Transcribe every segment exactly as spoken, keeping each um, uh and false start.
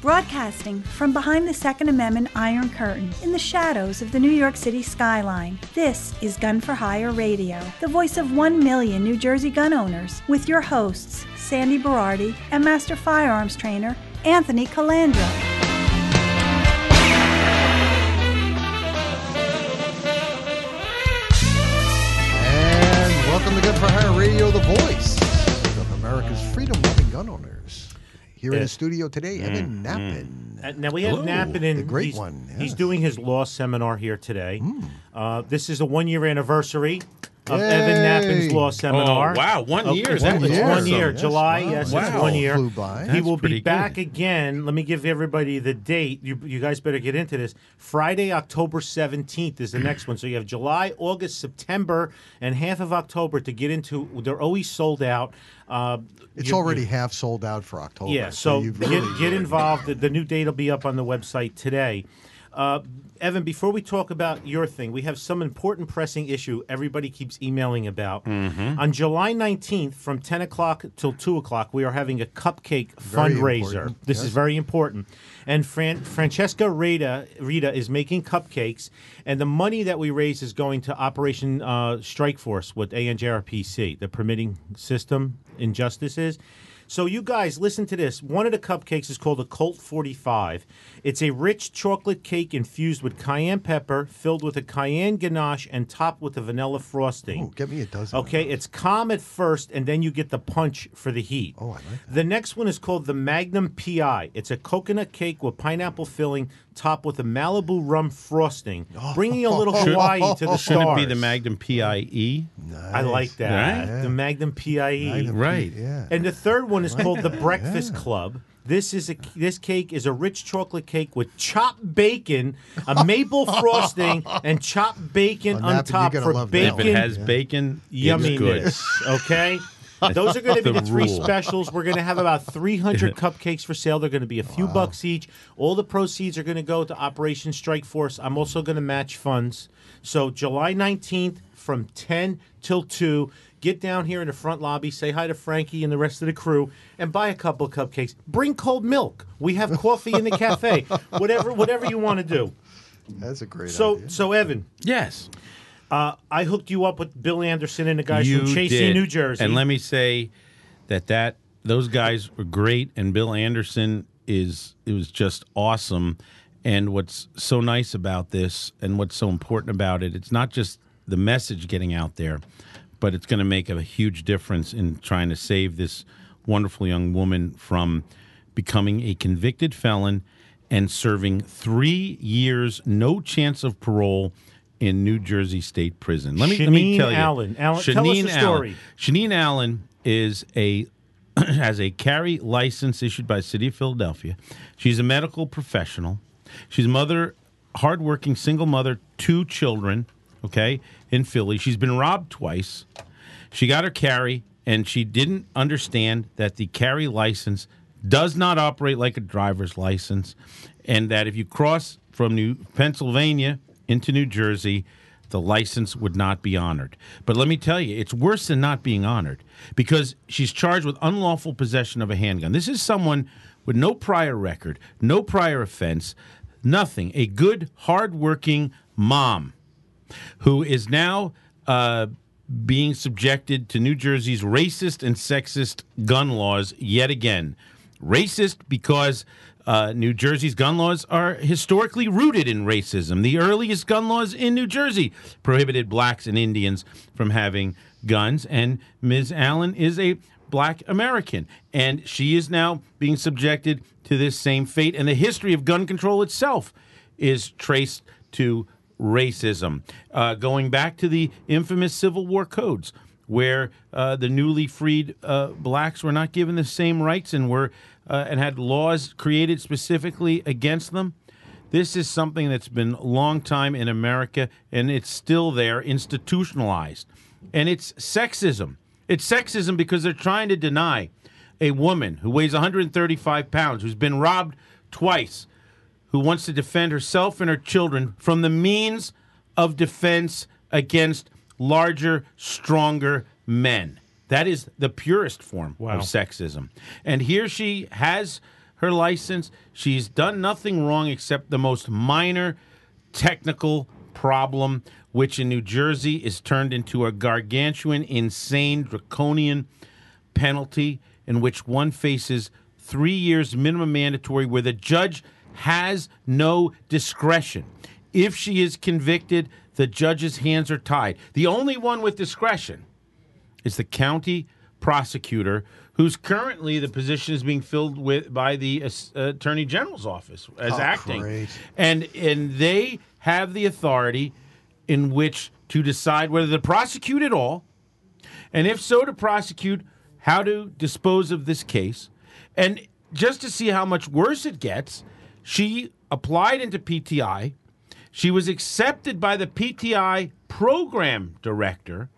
Broadcasting from behind the Second Amendment Iron Curtain in the shadows of the New York City skyline, this is Gun for Hire Radio, the voice of one million New Jersey gun owners, with your hosts, Sandy Berardi and Master Firearms Trainer, Anthony Calandra. And welcome to Gun for Hire Radio, the voice of America's freedom-loving gun owners. Here in the studio today, Evan Nappen. Uh, now we have Hello. Nappen in. The great he's, one, yes. He's doing his law seminar here today. Mm. Uh, this is a one-year anniversary of Yay. Evan Nappen's law seminar. Oh, wow, one oh, year. It's, That it's was one awesome. year, Yes, July. wow. Yes, Wow. it's one year. Flew by. He That's will be pretty back good. again. Let me give everybody the date. You, you guys better get into this. Friday, October seventeenth is the next one. So you have July, August, September, and half of October to get into. They're always sold out. Uh, It's you- already you- half sold out for October. Yeah, so you've get, really- get involved. The, the new date will be up on the website today. Uh, Evan, before we talk about your thing, we have some important pressing issue everybody keeps emailing about. Mm-hmm. On July nineteenth, from ten o'clock till two o'clock, we are having a cupcake Very fundraiser. important, This yes. is very important. And Fran- Francesca Rita, Rita is making cupcakes, and the money that we raise is going to Operation uh, Strike Force with A N J R P C, the Permitting System Injustices. So you guys, listen to this. One of the cupcakes is called a Colt forty-five. It's a rich chocolate cake infused with cayenne pepper, filled with a cayenne ganache, and topped with a vanilla frosting. Oh, get me a dozen. of Okay, those. it's calm at first, and then you get the punch for the heat. Oh, I like that. The next one is called the Magnum P I. It's a coconut cake with pineapple filling, topped with a Malibu rum frosting, bringing a little Hawaii to the stars. Shouldn't it be the Magnum P I E? I like that. Right? The Magnum P I E. Magnum Right. P- Yeah. And the third one is called the Breakfast Club. This is a this cake is a rich chocolate cake with chopped bacon, a maple frosting, and chopped bacon Oh, on Nappen, top you're for gonna love that If bacon it has bacon, it's good. yumminess. Okay. Those are going to be the The three rule. specials. We're going to have about three hundred cupcakes for sale. They're going to be a few bucks each. All the proceeds are going to go to Operation Strike Force. I'm also going to match funds. So July nineteenth from ten till two. Get down here in the front lobby, say hi to Frankie and the rest of the crew, and buy a couple of cupcakes. Bring cold milk. We have coffee in the cafe. Whatever whatever you want to do. That's a great So, idea. so Evan, Yes. uh, I hooked you up with Bill Anderson and the guys You from Chasey, did. New Jersey. And let me say that, that those guys were great, and Bill Anderson is it was just awesome. And what's so nice about this and what's so important about it, it's not just the message getting out there, but it's going to make a huge difference in trying to save this wonderful young woman from becoming a convicted felon and serving three years, no chance of parole, in New Jersey State Prison. Let me let me Shaneen tell you, Allen. Allen, tell us the Allen. story. Shaneen Allen is a has a carry license issued by the City of Philadelphia. She's a medical professional. She's a mother, hardworking single mother, two children. Okay, in Philly, she's been robbed twice. She got her carry, and she didn't understand that the carry license does not operate like a driver's license, and that if you cross from New Pennsylvania into New Jersey, the license would not be honored. But let me tell you, it's worse than not being honored, because she's charged with unlawful possession of a handgun. This is someone with no prior record, no prior offense, nothing. A good, hardworking mom who is now uh, being subjected to New Jersey's racist and sexist gun laws yet again. Racist because uh, New Jersey's gun laws are historically rooted in racism. The earliest gun laws in New Jersey prohibited blacks and Indians from having guns, and Miz Allen is a black American, and she is now being subjected to this same fate, and the history of gun control itself is traced to racism, uh, going back to the infamous Civil War codes, where uh, the newly freed uh, blacks were not given the same rights and were uh, and had laws created specifically against them. This is something that's been a long time in America, and it's still there, institutionalized. And it's sexism. It's sexism because they're trying to deny a woman who weighs one hundred thirty-five pounds, who's been robbed twice, who wants to defend herself and her children from the means of defense against larger, stronger men. That is the purest form Wow. of sexism. And here she has her license. She's done nothing wrong except the most minor technical problem, which in New Jersey is turned into a gargantuan, insane, draconian penalty in which one faces three years minimum mandatory where the judge has no discretion. If she is convicted, the judge's hands are tied. The only one with discretion is the county prosecutor, who's currently the position is being filled with by the uh, Attorney General's office as Oh, acting. great. And and they have the authority in which to decide whether to prosecute at all, and if so, to prosecute, how to dispose of this case. And just to see how much worse it gets, she applied into P T I. She was accepted by the P T I program director,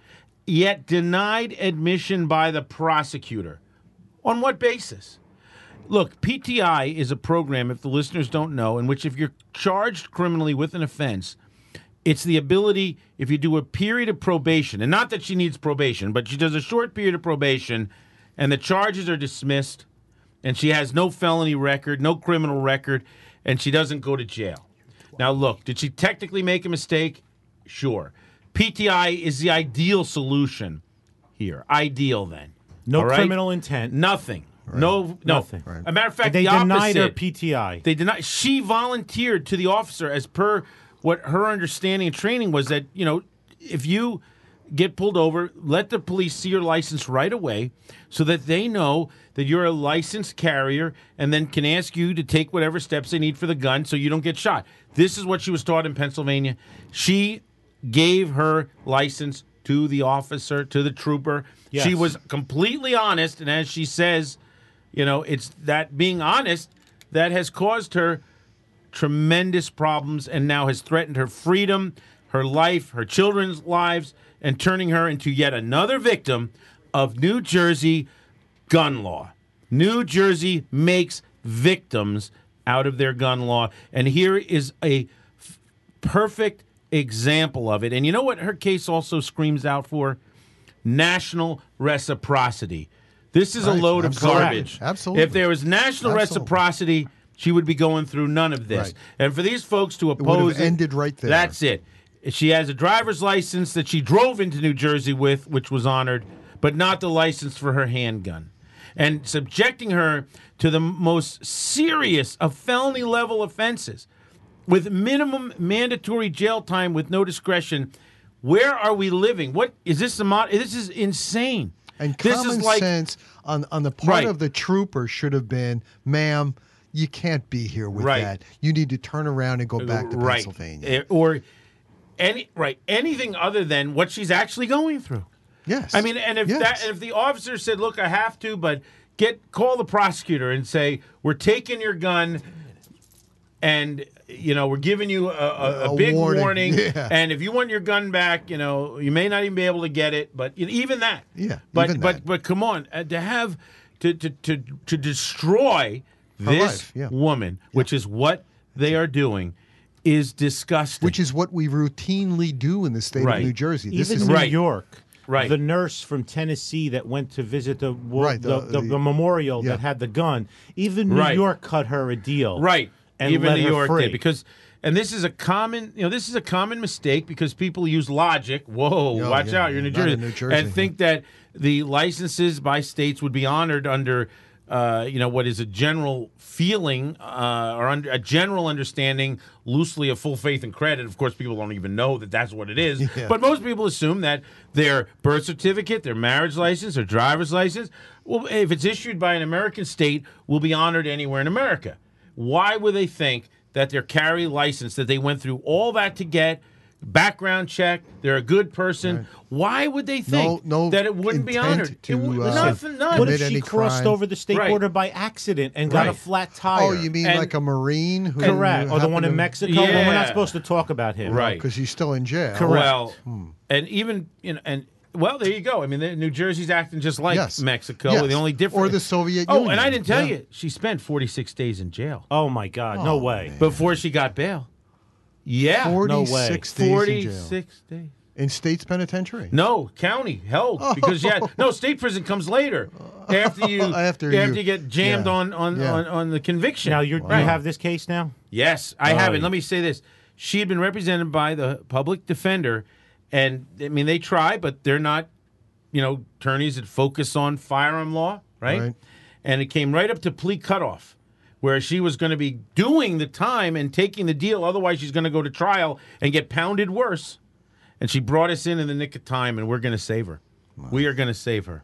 yet denied admission by the prosecutor. On what basis? Look, P T I is a program, if the listeners don't know, in which if you're charged criminally with an offense, it's the ability, if you do a period of probation, and not that she needs probation, but she does a short period of probation, and the charges are dismissed, and she has no felony record, no criminal record, and she doesn't go to jail. Now, look, did she technically make a mistake? Sure. P T I is the ideal solution here. Ideal, then. No All right? criminal intent. Nothing. No, no. Nothing. Right. As a matter of fact, They the denied opposite. her P T I. They denied. She volunteered to the officer as per what her understanding and training was that, you know, if you get pulled over, let the police see your license right away so that they know that you're a licensed carrier and then can ask you to take whatever steps they need for the gun so you don't get shot. This is what she was taught in Pennsylvania. She gave her license to the officer, to the trooper. Yes. She was completely honest, and as she says, you know, it's that being honest that has caused her tremendous problems and now has threatened her freedom, her life, her children's lives, and turning her into yet another victim of New Jersey gun law. New Jersey makes victims out of their gun law, and here is a f- perfect example of it. And you know what her case also screams out for? National reciprocity. This is Right, a load of absolutely. garbage. Absolutely. If there was national Absolutely. reciprocity, she would be going through none of this. Right. And for these folks to would have oppose ended right there. That's it. She has a driver's license that she drove into New Jersey with, which was honored, but not the license for her handgun. And subjecting her to the most serious of felony level offenses with minimum mandatory jail time with no discretion. Where are we living? What is this? A mod- this is insane. And this common is like, sense on, on the part Right. of the trooper should have been, ma'am, you can't be here with Right. that. You need to turn around and go back to right. Pennsylvania. Eh, or any right anything other than what she's actually going through. Yes. I mean, and if Yes. that if the officer said, "Look, I have to," but get call the prosecutor and say, "We're taking your gun, and you know we're giving you a, a, a A big warning." warning, Yeah. and if you want your gun back, you know you may not even be able to get it, but you know, even that, Yeah, But even but that. but come on, uh, to have to to to to destroy Her this life, yeah. woman, which is what they are doing, is disgusting. Which is what we routinely do in the state Right. of New Jersey. This Even is New Right. York. Right. The nurse from Tennessee that went to visit the wo- Right, the, the- the, the the- memorial yeah. that had the gun. Even New Right. York cut her a deal. Right. And Even let New her York free. did because and this is a common, you know, this is a common mistake because people use logic. Whoa, Oh, watch yeah, out, you're in New not Jersey, in New Jersey, and think that the licenses by states would be honored under, uh, you know, what is a general feeling uh, or under a general understanding, loosely of full faith and credit. Of course, people don't even know that that's what it is, Yeah. but most people assume that their birth certificate, their marriage license, their driver's license, well, if it's issued by an American state, will be honored anywhere in America. Why would they think that their carry license that they went through all that to get, background check, they're a good person? Right. Why would they think No- no that it wouldn't be intent honored? to, It would- uh, nothing, none. What commit if she any crossed crime. over the state Right. border by accident and got a Right. flat tire? Oh, you mean And- like a Marine who Correct. Or the one in happened to- Mexico? Well, we're Yeah. not supposed to talk about him. Right. Because he's still in jail. Correct. Well, and even you know, and well, there you go. I mean, the- New Jersey's acting just like Yes. Mexico. Yes. The only difference, Or the Soviet oh, Union. and I didn't tell Yeah. you, she spent forty-six days in jail Oh, my God. no Oh, way. man. before she got bail. Yeah, forty-six No way. days in jail. forty-six days. In State's penitentiary? No, county held because yeah, no state prison comes later after you After after you- you get jammed yeah. on on, Yeah. on on the conviction. Now you're, Right. you have this case now. Yes, I Oh, have it. yeah. Let me say this: she had been represented by the public defender, and I mean they try, but they're not, you know, attorneys that focus on firearm law, right? Right. And it came right up to plea cutoff, where she was going to be doing the time and taking the deal. Otherwise, she's going to go to trial and get pounded worse. And she brought us in in the nick of time, and we're going to save her. We are going to save her.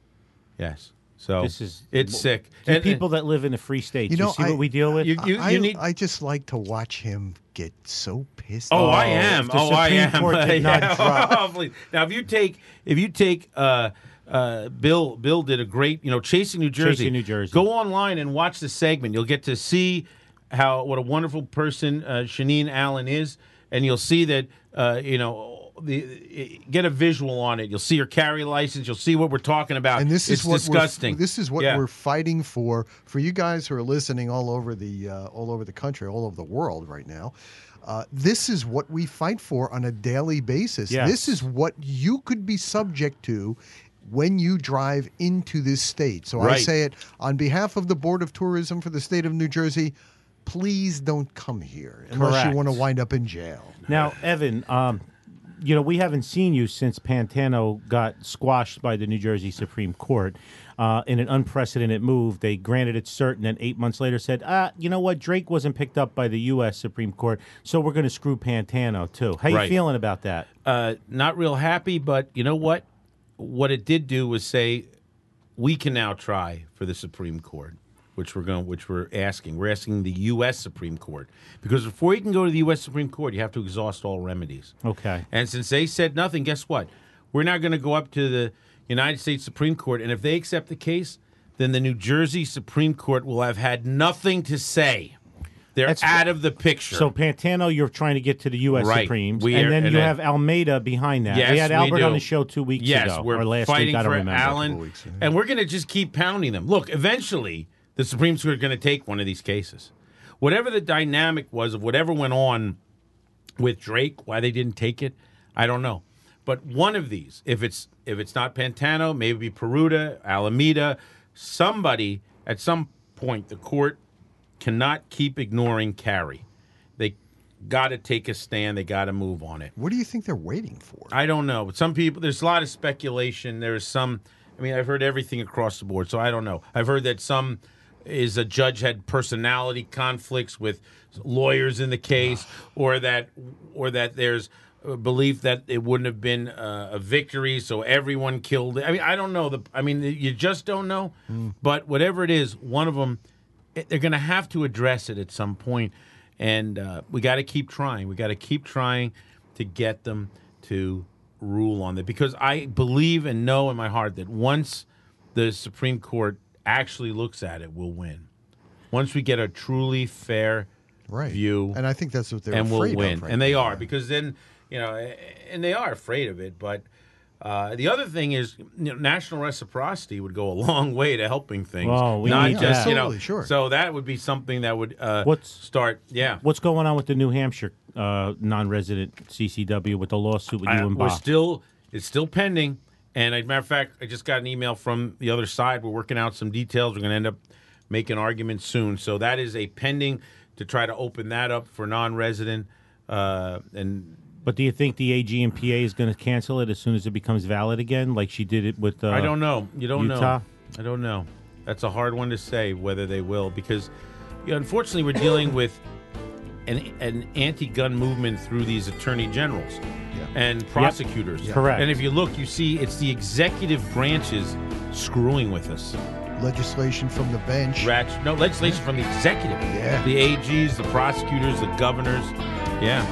Yes. So This is it's sick. The And- people that live in the free states. You You, know, see I- what we deal with. You- you- I, you need- I just like to watch him get so pissed. Oh, off. I am. if the Oh, I Supreme am. Court did not Yeah. drop- Oh, please. Now, if you take, if you take, uh, uh, Bill, Bill did a great, you know, Chasing New Jersey. Chasing New Jersey. Go online and watch the segment. You'll get to see how what a wonderful person uh, Shanine Allen is, and you'll see that, uh, you know. The, get a visual on it. You'll see her carry license. You'll see what we're talking about. And this it's is what disgusting. We're, this is what Yeah. we're fighting for. For you guys who are listening all over the uh, all over the country, all over the world right now, uh, this is what we fight for on a daily basis. Yes. This is what you could be subject to when you drive into this state. So I Right. say it on behalf of the Board of Tourism for the state of New Jersey. Please don't come here unless Correct. you want to wind up in jail. Now, Evan, um, you know, we haven't seen you since Pantano got squashed by the New Jersey Supreme Court uh, in an unprecedented move. They granted it cert, and then eight months later said, ah, you know what, Drake wasn't picked up by the U S Supreme Court, so we're going to screw Pantano, too. How you Right. feeling about that? Uh, not real happy, but you know what? What it did do was say we can now try for the Supreme Court, which we're going, which we're asking. We're asking the U S Supreme Court because before you can go to the U S Supreme Court, you have to exhaust all remedies. Okay. And since they said nothing, guess what? We're now going to go up to the United States Supreme Court, and if they accept the case, then the New Jersey Supreme Court will have had nothing to say. They're That's- out of the picture. So Pantano, you're trying to get to the U S Right. Supremes, We and are- then and you then- have Almeida behind that. Yes, we had we Albert do. on the show two weeks yes, ago, we're or last fighting week. I don't for remember. Allen, weeks, yeah. and we're going to just keep pounding them. Look, eventually, the Supreme Court is going to take one of these cases. Whatever the dynamic was of whatever went on with Drake, why they didn't take it, I don't know. But one of these, if it's if it's not Pantano, maybe Peruta, Alameda, somebody at some point, the court cannot keep ignoring Carey. They got to take a stand. They got to move on it. What do you think they're waiting for? I don't know. But some people, there's a lot of speculation. There's some, I mean, I've heard everything across the board, so I don't know. I've heard that some is a judge had personality conflicts with lawyers in the case, or that, or that there's a belief that it wouldn't have been uh, a victory, so everyone killed it. I mean, I don't know. The, I mean, you just don't know. But whatever it is, one of them, they're going to have to address it at some point, and uh, we got to keep trying. We got to keep trying to get them to rule on it, because I believe and know in my heart that once the Supreme Court actually looks at it, we'll win. Once we get a truly fair Right. view, And I think that's what they're and we'll afraid win, of right and they now. are, because then you know, and they are afraid of it. But uh, the other thing is, you know, national reciprocity would go a long way to helping things. Oh, we not need just that. you know. Absolutely, sure. So that would be something that would uh, What's- start. Yeah, What's going on with the New Hampshire uh, non-resident C C W with the lawsuit with I- you and we're Bob? still it's still pending. And as a matter of fact, I just got an email from the other side. We're working out some details. We're going to end up making arguments soon. So that is a pending to try to open that up for non-resident. Uh, and But do you think the A G M P A is going to cancel it as soon as it becomes valid again, like she did it with uh, I don't know. You don't Utah? know. I don't know. That's a hard one to say whether they will, because you know, unfortunately we're dealing with an, an anti-gun movement through these attorney generals and prosecutors. Correct. And if you look, you see it's the executive branches screwing with us. Legislation from the bench. Ratch, no legislation from the executive. Yeah. The A Gs, the prosecutors, the governors. Yeah.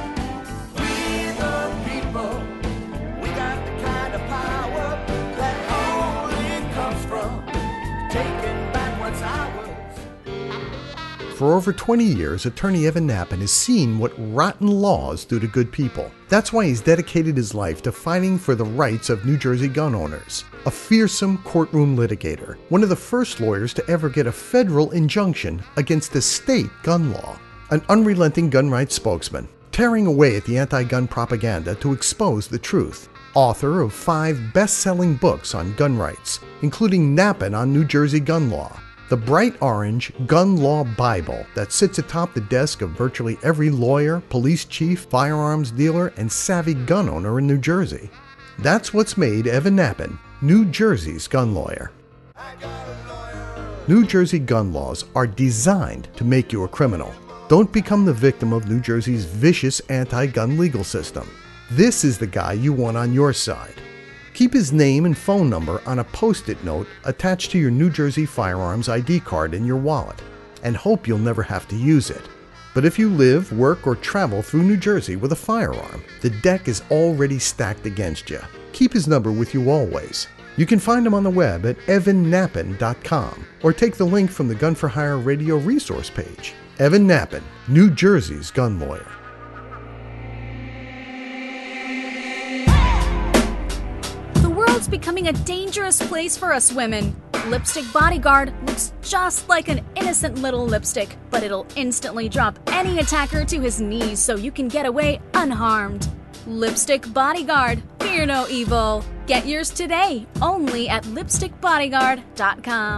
We the people, we got the kind of power that only comes from taking back what's ours. For over twenty years, attorney Evan Nappen has seen what rotten laws do to good people. That's why he's dedicated his life to fighting for the rights of New Jersey gun owners. A fearsome courtroom litigator, one of the first lawyers to ever get a federal injunction against a state gun law. An unrelenting gun rights spokesman. tearing away at the anti-gun propaganda to expose the truth. Author of five best-selling books on gun rights, including Nappin' on New Jersey gun law, the bright orange Gun Law Bible that sits atop the desk of virtually every lawyer, police chief, firearms dealer, and savvy gun owner in New Jersey. That's what's made Evan Nappin New Jersey's gun lawyer. New Jersey gun laws are designed to make you a criminal. Don't become the victim of New Jersey's vicious anti-gun legal system. This is the guy you want on your side. Keep his name and phone number on a post-it note attached to your New Jersey firearms I D card in your wallet, and hope you'll never have to use it. But if you live, work, or travel through New Jersey with a firearm, the deck is already stacked against you. Keep his number with you always. You can find him on the web at evan nappin dot com or take the link from the Gun for Hire radio resource page. Evan Nappin, New Jersey's gun lawyer. It's becoming a dangerous place for us women. Lipstick Bodyguard looks just like an innocent little lipstick, but it'll instantly drop any attacker to his knees so you can get away unharmed. Lipstick Bodyguard, fear no evil. Get yours today, only at lipstick bodyguard dot com.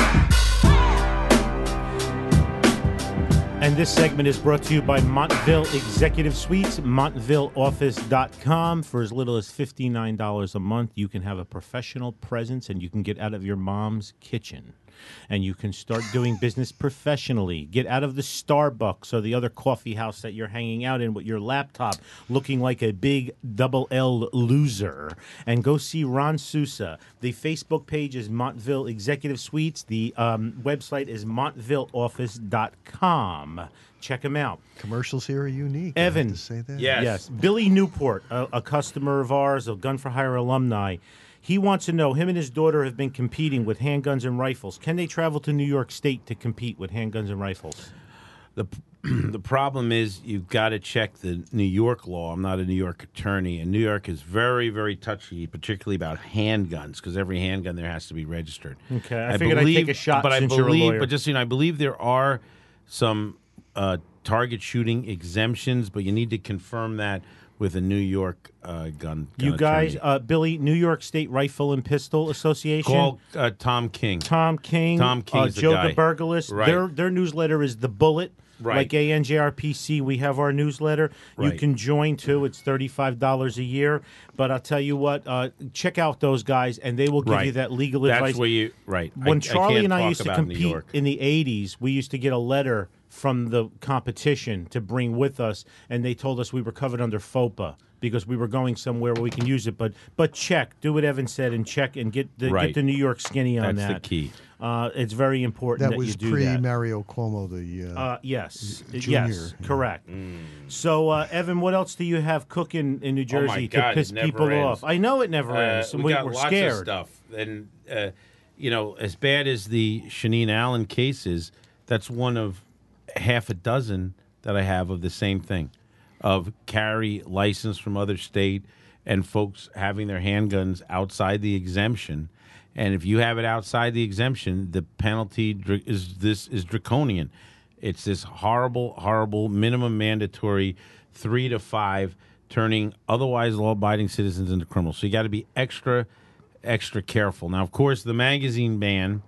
And this segment is brought to you by Montville Executive Suites, montville office dot com. For as little as fifty-nine dollars a month, you can have a professional presence and you can get out of your mom's kitchen. And you can start doing business professionally. Get out of the Starbucks or the other coffee house that you're hanging out in with your laptop looking like a big double L loser. And go see Ron Sousa. The Facebook page is Montville Executive Suites. The um, website is montville office dot com. Check him out. Commercials here are unique. Evan. I have to say that. Yes. Yes. Billy Newport, a, a customer of ours, a Gun for Hire alumni. He wants to know, him and his daughter have been competing with handguns and rifles. Can they travel to New York State to compete with handguns and rifles? The the problem is you've got to check the New York law. I'm not a New York attorney, and New York is very, very touchy, particularly about handguns, because every handgun there has to be registered. Okay, I, I figured believe, I'd take a shot but since I you're a believe, lawyer. But just, you know, I believe there are some uh, target shooting exemptions, but you need to confirm that with a New York uh, gun, gun You guys, attorney. uh, Billy, New York State Rifle and Pistol Association. Call uh, Tom King. Tom King. Tom uh, King's the Joe guy. DeBurgalis. Right. Their, their newsletter is The Bullet. Right. Like A N J R P C, we have our newsletter. You Right. can join, too. It's thirty-five dollars a year. But I'll tell you what, uh, check out those guys, and they will give Right. you that legal That's advice. where you, right. When I, Charlie I can't and I talk used to about New compete York. in the eighties, we used to get a letter from the competition to bring with us, and they told us we were covered under FOPA because we were going somewhere where we can use it. But but check, do what Evan said, and check and get the, Right. get the New York skinny on That's that. the key. Uh, it's very important That that, was you do pre that. Mario Cuomo, the uh, Uh, yes, Junior, yes, yeah. correct. Mm. So, uh, Evan, what else do you have cooking in New Oh, my Jersey God, to piss it never people ends. off? I know it never Uh, ends. we we, got we're lots scared. of stuff, and uh, you know, as bad as the Shanine Allen case is, that's one of half a dozen that I have of the same thing, of carry license from other state and folks having their handguns outside the exemption. And if you have it outside the exemption, the penalty dr- is this is draconian. It's this horrible, horrible minimum mandatory three to five, turning otherwise law-abiding citizens into criminals. So you got to be extra, extra careful. Now, of course, the magazine ban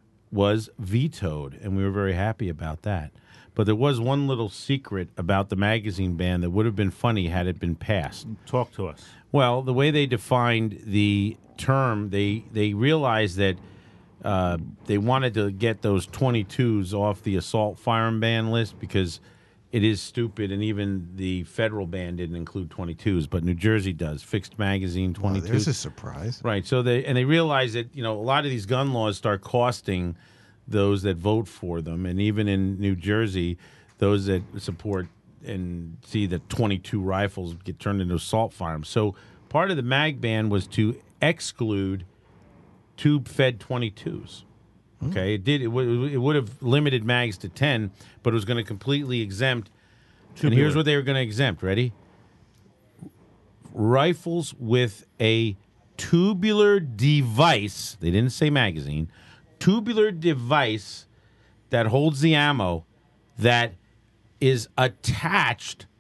was vetoed, and we were very happy about that. But there was one little secret about the magazine ban that would have been funny had it been passed. Talk to us. Well, the way they defined the term, they they realized that uh, they wanted to get those twenty-twos off the assault firearm ban list because it is stupid, and even the federal ban didn't include twenty-twos, but New Jersey does. Fixed magazine well, twenty-two. there's a surprise. Right. So they and they realize that, you know, a lot of these gun laws start costing those that vote for them, and even in New Jersey, those that support and see that twenty-two rifles get turned into assault firearms. So part of the mag ban was to exclude tube-fed twenty-twos. Okay, it did. It, w- it would have limited mags to ten, but it was going to completely exempt. And here's what they were going to exempt. Ready? Rifles with a tubular device. They didn't say magazine. Tubular device that holds the ammo that is attached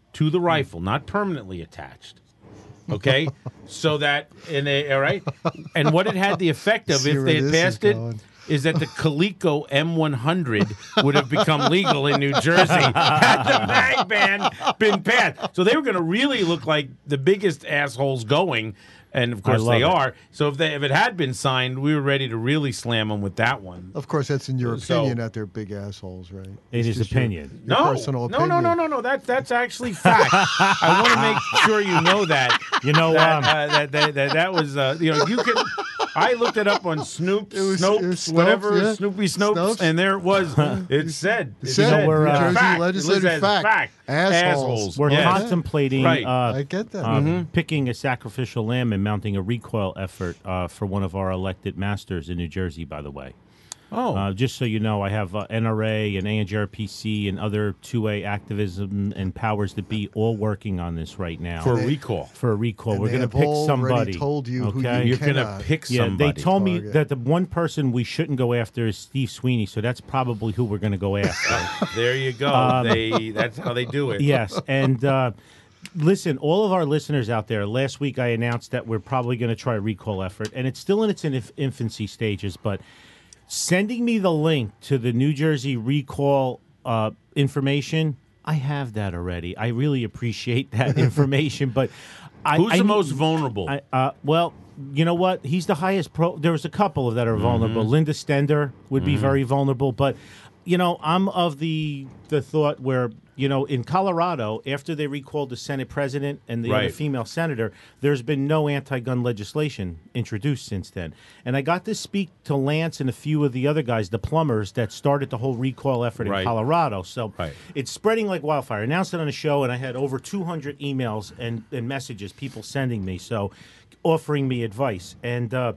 to the rifle, not permanently attached. Okay, so that in a all right, and what it had the effect of See if where they had this is passed it going. is that the Coleco M one hundred would have become legal in New Jersey had the mag ban been passed. So they were going to really look like the biggest assholes going. And of course love they it. are. So if they if it had been signed, we were ready to really slam them with that one. Of course, that's in your So- opinion that they're big assholes, right? In It's his just your- opinion. Your, no, personal no, opinion. no, no, no, no. That's that's actually fact. I want to make sure you know that. You know, that um, uh, that, that, that that was uh, you know you could. I looked it up on Snoop, It was- Snopes, it was Snopes, whatever, yeah. Snoopy Snopes, Snopes. and there it was. It said, it said, said, we're, uh, uh, New Jersey fact. legislative It says fact. Assholes. Assholes. We're Yes. contemplating Right. uh, I get that. uh, Mhm. picking a sacrificial lamb and mounting a recoil effort uh, for one of our elected masters in New Jersey, by the way. Oh, Uh, just so you know, I have uh, N R A and A N J R P C and other two A activism and powers that be all working on this right now. for a they- recall. For a recall. And We're they going to have pick already somebody. told you who okay? you You're going to cannot. pick Yeah, somebody. they told me target. that the one person we shouldn't go after is Steve Sweeney, so that's probably who we're going to go after. There you go. they That's how they do it. Yes, and uh, listen, all of our listeners out there, last week I announced that we're probably going to try a recall effort, and it's still in its inf- infancy stages, but sending me the link to the New Jersey recall uh, information, I have that already. I really appreciate that information, but I, Who's I the need- most vulnerable? I, uh, well, you know what? He's the highest pro. There was a couple that are vulnerable. Mm-hmm. Linda Stender would be very vulnerable, but you know, I'm of the the thought where you know, in Colorado, after they recalled the Senate president and the other Right. female senator, there's been no anti-gun legislation introduced since then. And I got to speak to Lance and a few of the other guys, the plumbers that started the whole recall effort Right. in Colorado. So Right. it's spreading like wildfire. I announced it on the show, and I had over two hundred emails and, and messages, people sending me, so offering me advice. And uh,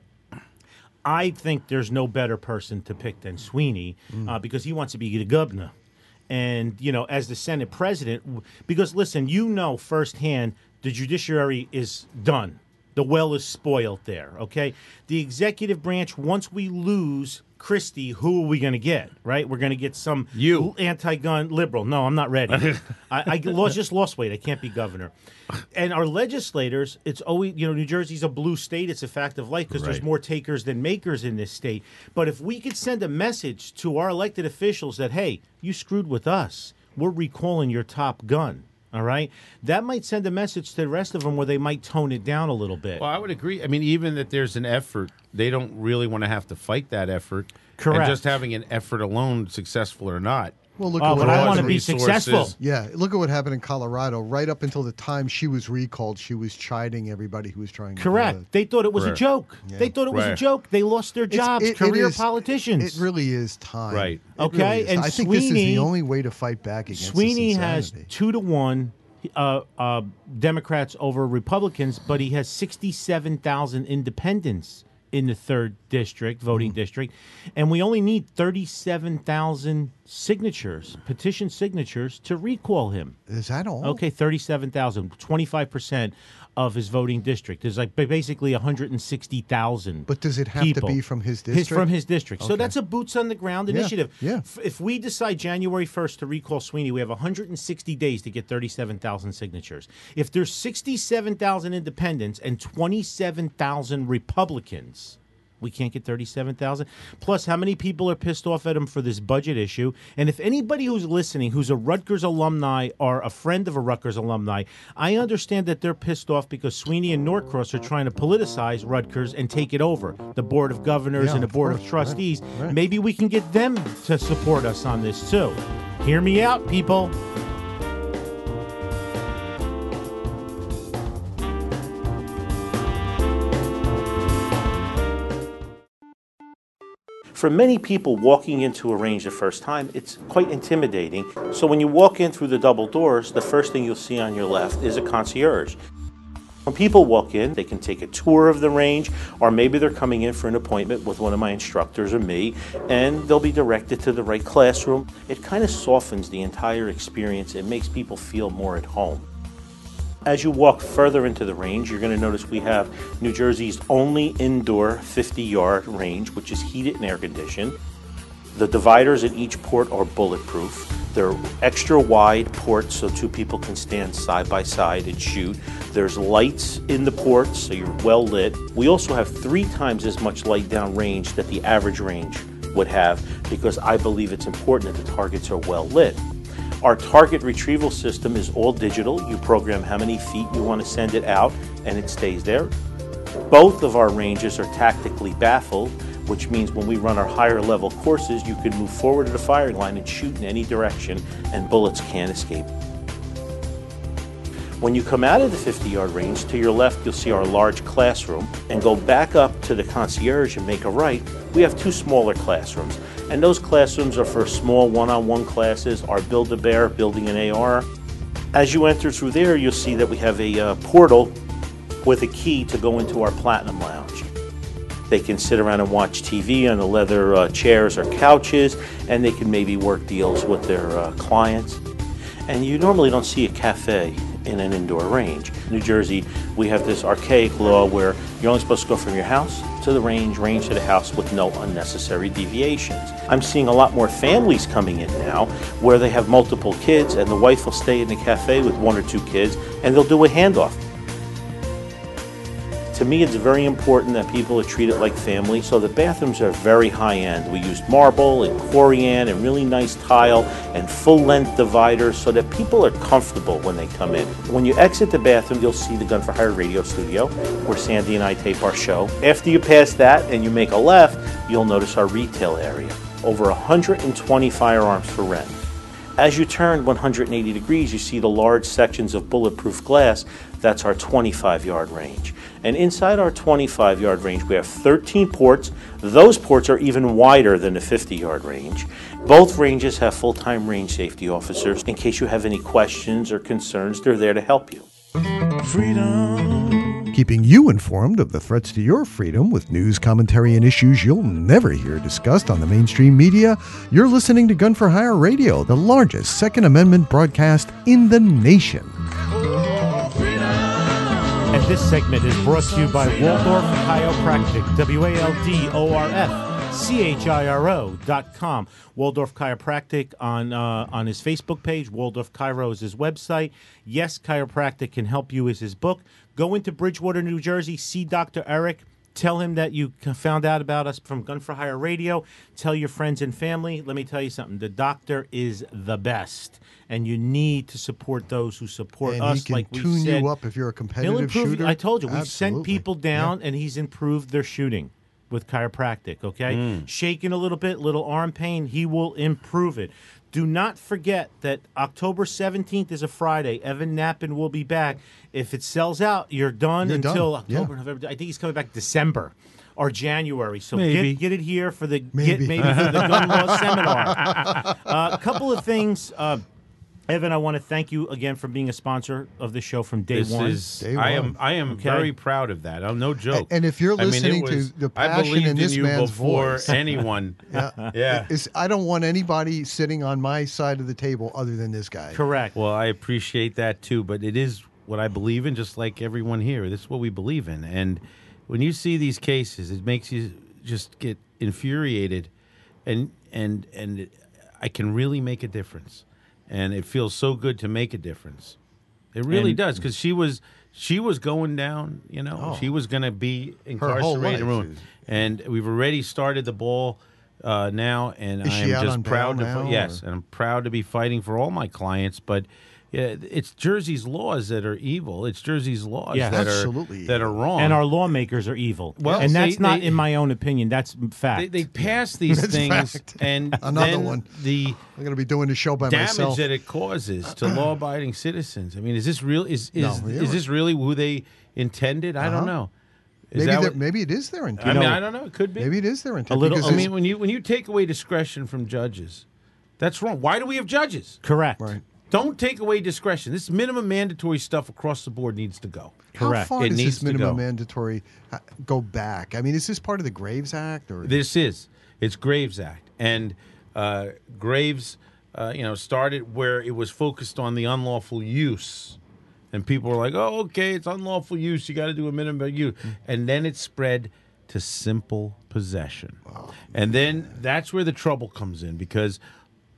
I think there's no better person to pick than Sweeney uh, because he wants to be the governor. And, you know, as the Senate president, w- because, listen, you know firsthand the judiciary is done. The well is spoiled there, okay? The executive branch, once we lose Christie, who are we going to get, right? We're going to get some You. l- anti-gun liberal. No, I'm not ready. I, I lost, just lost weight. I can't be governor. And our legislators, it's always, you know, New Jersey's a blue state. It's a fact of life because there's Right. more takers than makers in this state. But if we could send a message to our elected officials that, hey, you screwed with us, we're recalling your top gun. All right, that might send a message to the rest of them where they might tone it down a little bit. Well, I would agree. I mean, even that there's an effort, they don't really want to have to fight that effort. Correct. And just having an effort alone, successful or not. Well, look Oh, at but what I happened. want to be Resources. successful. Yeah, look at what happened in Colorado. Right up until the time she was recalled, she was chiding everybody who was trying to do Correct. it. They thought it was a Right. joke. They thought it was a Right. joke. They lost their It's- jobs, it- it career is- politicians. It really is time. Right. It Okay, really is. and I think this is Sweeney- the only way to fight back against Sweeney this has insanity. two to one uh, uh, Democrats over Republicans, but he has sixty-seven thousand independents in the third district, voting Mm. district, and we only need thirty-seven thousand signatures, petition signatures, to recall him. Is that all? Okay, thirty-seven thousand, twenty-five percent of his voting district. There's like ba- basically one hundred sixty thousand. But does it have to be from his His, district? from his district. So Okay. that's a boots on the ground Yeah, initiative. yeah. F- If we decide January first to recall Sweeney, we have one hundred sixty days to get thirty-seven thousand signatures. If there's sixty-seven thousand independents and twenty-seven thousand Republicans, we can't get thirty-seven thousand. Plus, how many people are pissed off at him for this budget issue? And if anybody who's listening, who's a Rutgers alumni or a friend of a Rutgers alumni, I understand that they're pissed off because Sweeney and Norcross are trying to politicize Rutgers and take it over. The Board of Governors Yeah, and the of Board course. of Trustees. Right, right. Maybe we can get them to support us on this too. Hear me out, people. For many people, walking into a range the first time, it's quite intimidating. So when you walk in through the double doors, the first thing you'll see on your left is a concierge. When people walk in, they can take a tour of the range, or maybe they're coming in for an appointment with one of my instructors or me, and they'll be directed to the right classroom. It kind of softens the entire experience. It makes people feel more at home. As you walk further into the range, you're going to notice we have New Jersey's only indoor fifty-yard range, which is heated and air conditioned. The dividers at each port are bulletproof. They're extra wide ports so two people can stand side by side and shoot. There's lights in the ports so you're well lit. We also have three times as much light down range that the average range would have because I believe it's important that the targets are well lit. Our target retrieval system is all digital. You program how many feet you want to send it out and it stays there. Both of our ranges are tactically baffled, which means when we run our higher level courses, you can move forward to the firing line and shoot in any direction and bullets can't escape. When you come out of the fifty yard range, to your left you'll see our large classroom, and go back up to the concierge and make a right, we have two smaller classrooms. And those classrooms are for small one-on-one classes, our Build-A-Bear, building an A R. As you enter through there, you'll see that we have a uh, portal with a key to go into our Platinum Lounge. They can sit around and watch T V on the leather uh, chairs or couches, and they can maybe work deals with their uh, clients. And you normally don't see a cafe in an indoor range. New Jersey, we have this archaic law where you're only supposed to go from your house to the range, range to the house with no unnecessary deviations. I'm seeing a lot more families coming in now where they have multiple kids and the wife will stay in the cafe with one or two kids and they'll do a handoff. To me, it's very important that people are treated like family, so the bathrooms are very high-end. We use marble and corian and really nice tile and full-length dividers so that people are comfortable when they come in. When you exit the bathroom, you'll see the Gun for Hire radio studio, where Sandy and I tape our show. After you pass that and you make a left, you'll notice our retail area. Over one hundred twenty firearms for rent. As you turn one hundred eighty degrees, you see the large sections of bulletproof glass. That's our twenty-five yard range. And inside our twenty-five yard range, we have thirteen ports. Those ports are even wider than the fifty yard range. Both ranges have full-time range safety officers. In case you have any questions or concerns, they're there to help you. Freedom. Keeping you informed of the threats to your freedom with news, commentary, and issues you'll never hear discussed on the mainstream media, you're listening to Gun for Hire Radio, the largest Second Amendment broadcast in the nation. And this segment is brought to you by Waldorf Chiropractic, W A L D O R F C H I R O dot com. Waldorf Chiropractic on uh, on his Facebook page. Waldorf Chiro is his website. Yes, Chiropractic Can Help You is his book. Go into Bridgewater, New Jersey, see Doctor Eric. Tell him that you found out about us from Gun for Hire Radio. Tell your friends and family. Let me tell you something. The doctor is the best, and you need to support those who support and us. he can like we tune said, you up if you're a he'll competitive improve. shooter. I told you, we've Absolutely. sent people down, Yeah. and he's improved their shooting with chiropractic. Okay, Mm. shaking a little bit, little arm pain, he will improve it. Do not forget that October seventeenth is a Friday. Evan Nappen will be back. If it sells out, you're done You're until done. Yeah. October, November. I think he's coming back December or January. So Maybe. get get it here for the Maybe. Get, maybe for the gun law seminar. Uh, a couple of things. Uh, Evan, I want to thank you again for being a sponsor of the show from day This one. is Day I one. am I am Okay. very proud of that. I'm no joke. And if you're I mean, it listening was- to the I passion believed in this you man's before voice. anyone. Yeah. Yeah. It's, I don't want anybody sitting on my side of the table other than this guy. Correct. Well, I appreciate that too, but it is what I believe in, just like everyone here. This is what we believe in. And when you see these cases, it makes you just get infuriated, and and and it, I can really make a difference, and it feels so good to make a difference. It really And- does, because she was she was going down. You know, Oh. she was going to be Her whole incarcerated, life. ruined. And we've already started the ball uh, now, and Is I she am out just on bail proud to now, yes, or- and I'm proud to be fighting for all my clients. But yeah, it's Jersey's laws that are evil. It's Jersey's laws Yes. that Absolutely are that are wrong. And our lawmakers are evil. Well, and that's they- not they- in my own opinion. That's fact. they, they pass these That's things, fact. and Another then one. the I'm going to be doing the show by damage myself. that it causes to law-abiding citizens. I mean, is this real? Is is, No, yeah. is this really who they intended? I Uh-huh. don't know. Is maybe, that they're- what- maybe it is their intent. I mean, know, I don't know. It could be. Maybe it is their intent. little- because I it's- mean, when you when you take away discretion from judges, that's wrong. Why do we have judges? Correct. Right. Don't take away discretion. This minimum mandatory stuff across the board needs to go. How Correct. far It does needs this to minimum go. mandatory uh, go back? I mean, is this part of the Graves Act or This is it's Graves Act, and uh, Graves, uh, you know, started where it was focused on the unlawful use, and people were like, "Oh, okay, it's unlawful use. You got to do a minimum use," and then it spread to simple possession, and then that's where the trouble comes in, because if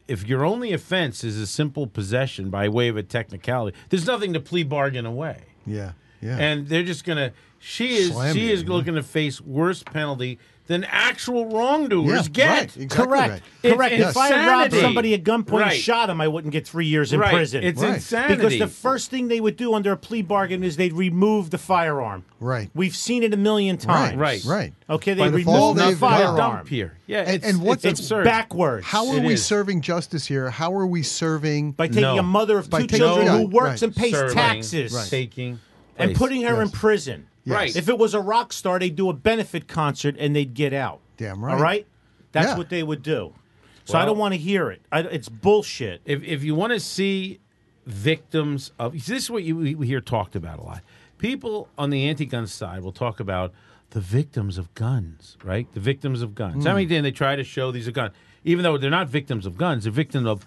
if your only offense is a simple possession by way of a technicality, there's nothing to plea bargain away. Yeah, yeah. And they're just gonna. She is. Slam she you, is yeah. looking to face worse penalty than actual wrongdoers Yeah, get. right, exactly Correct. right. It's Correct. If I had robbed insanity. somebody at gunpoint Right. and shot him, I wouldn't get three years in Right. prison. It's Right. insanity. Because the first thing they would do under a plea bargain is they'd remove the firearm. Right. We've seen it a million times. Right. Right. Okay, By they default, remove the they've got- firearm. dump here. Yeah, And- it's, and what's it's, the- It's absurd. backwards. How are It we is. serving justice here? How are we serving? By taking No. a mother of By two taking- children yeah, who works right. and pays Serving, taxes taking, and place. putting her in Yes. prison. Right. If it was a rock star, they'd do a benefit concert and they'd get out. Damn right. All right? That's Yeah. what they would do. So I Well- don't want to hear it. I, it's bullshit. If if you want to see victims of this is what you we hear talked about a lot. People on the anti-gun side will talk about the victims of guns, right? The victims of guns. Hmm. How many times they try to show these are guns, even though they're not victims of guns, they're victims of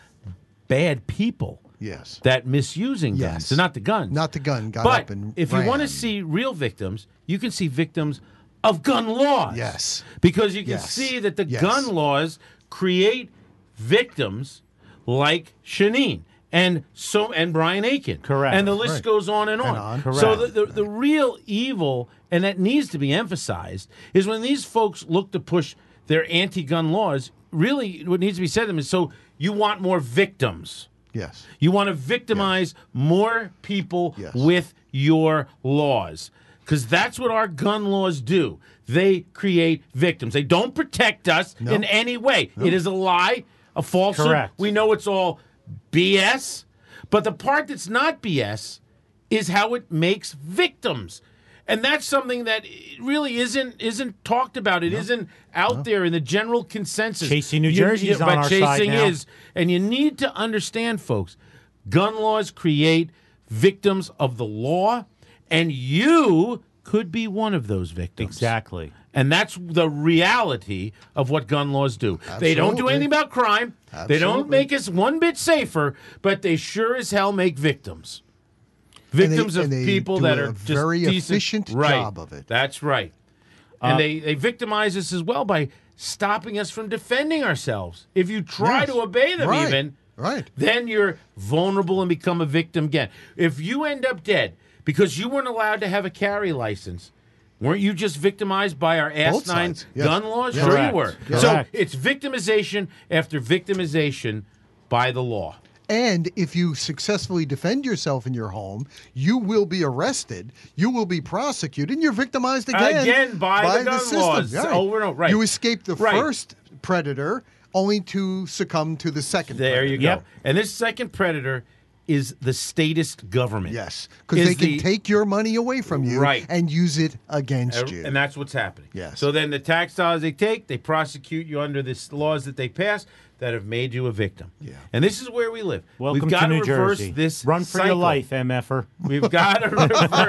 bad people. Yes. That misusing guns. Yes. They're not the guns. Not the gun got but up and if you want to ran. see real victims, you can see victims of gun laws. Yes. Because you can Yes. see that the Yes. gun laws create victims like Shanine and so and Brian Aiken. Correct. And the list Right. goes on and on. on. So Correct. the, the the real evil, and that needs to be emphasized, is when these folks look to push their anti-gun laws, really what needs to be said to them is, so you want more victims. Yes. You want to victimize more people Yes. with your laws. Because that's what our gun laws do. They create victims. They don't protect us No. in any way. It is a lie, a falsehood. Correct. We know it's all B S. But the part that's not B S is how it makes victims. And that's something that really isn't isn't talked about. It not out there in the general consensus. Chasing New You- Jersey's you- on but our chasing side now. is, and you need to understand, folks, gun laws create victims of the law, and you could be one of those victims. Exactly. And that's the reality of what gun laws do. They don't do Absolutely. anything about crime. They don't Absolutely. make us one bit safer, but they sure as hell make victims. And they- Victims and of they people do that a are just very decent. efficient right. job of it. That's right. And they, they victimize us as well by stopping us from defending ourselves. If you try Yes. to obey them Right. even, Right. then you're vulnerable and become a victim again. If you end up dead because you weren't allowed to have a carry license, weren't you just victimized by our Both asinine sides, yes. gun laws? Yes. Sure Correct. you were. Yes. So Correct. it's victimization after victimization by the law. And if you successfully defend yourself in your home, you will be arrested, you will be prosecuted, and you're victimized again. Again by the gun system. laws, Right. over and over, right. You escape the Right. first predator only to succumb to the second There predator. you go. Yep. And this second predator is the statist government. Yes, because Is they can the- take your money away from you Right. and use it against Uh, you. And that's what's happening. Yes. So then the tax dollars they take, they prosecute you under the laws that they pass that have made you a victim. Yeah. And this is where we live. Welcome We've got to New reverse Jersey. this Run for your cycle. life, M F R. We've got to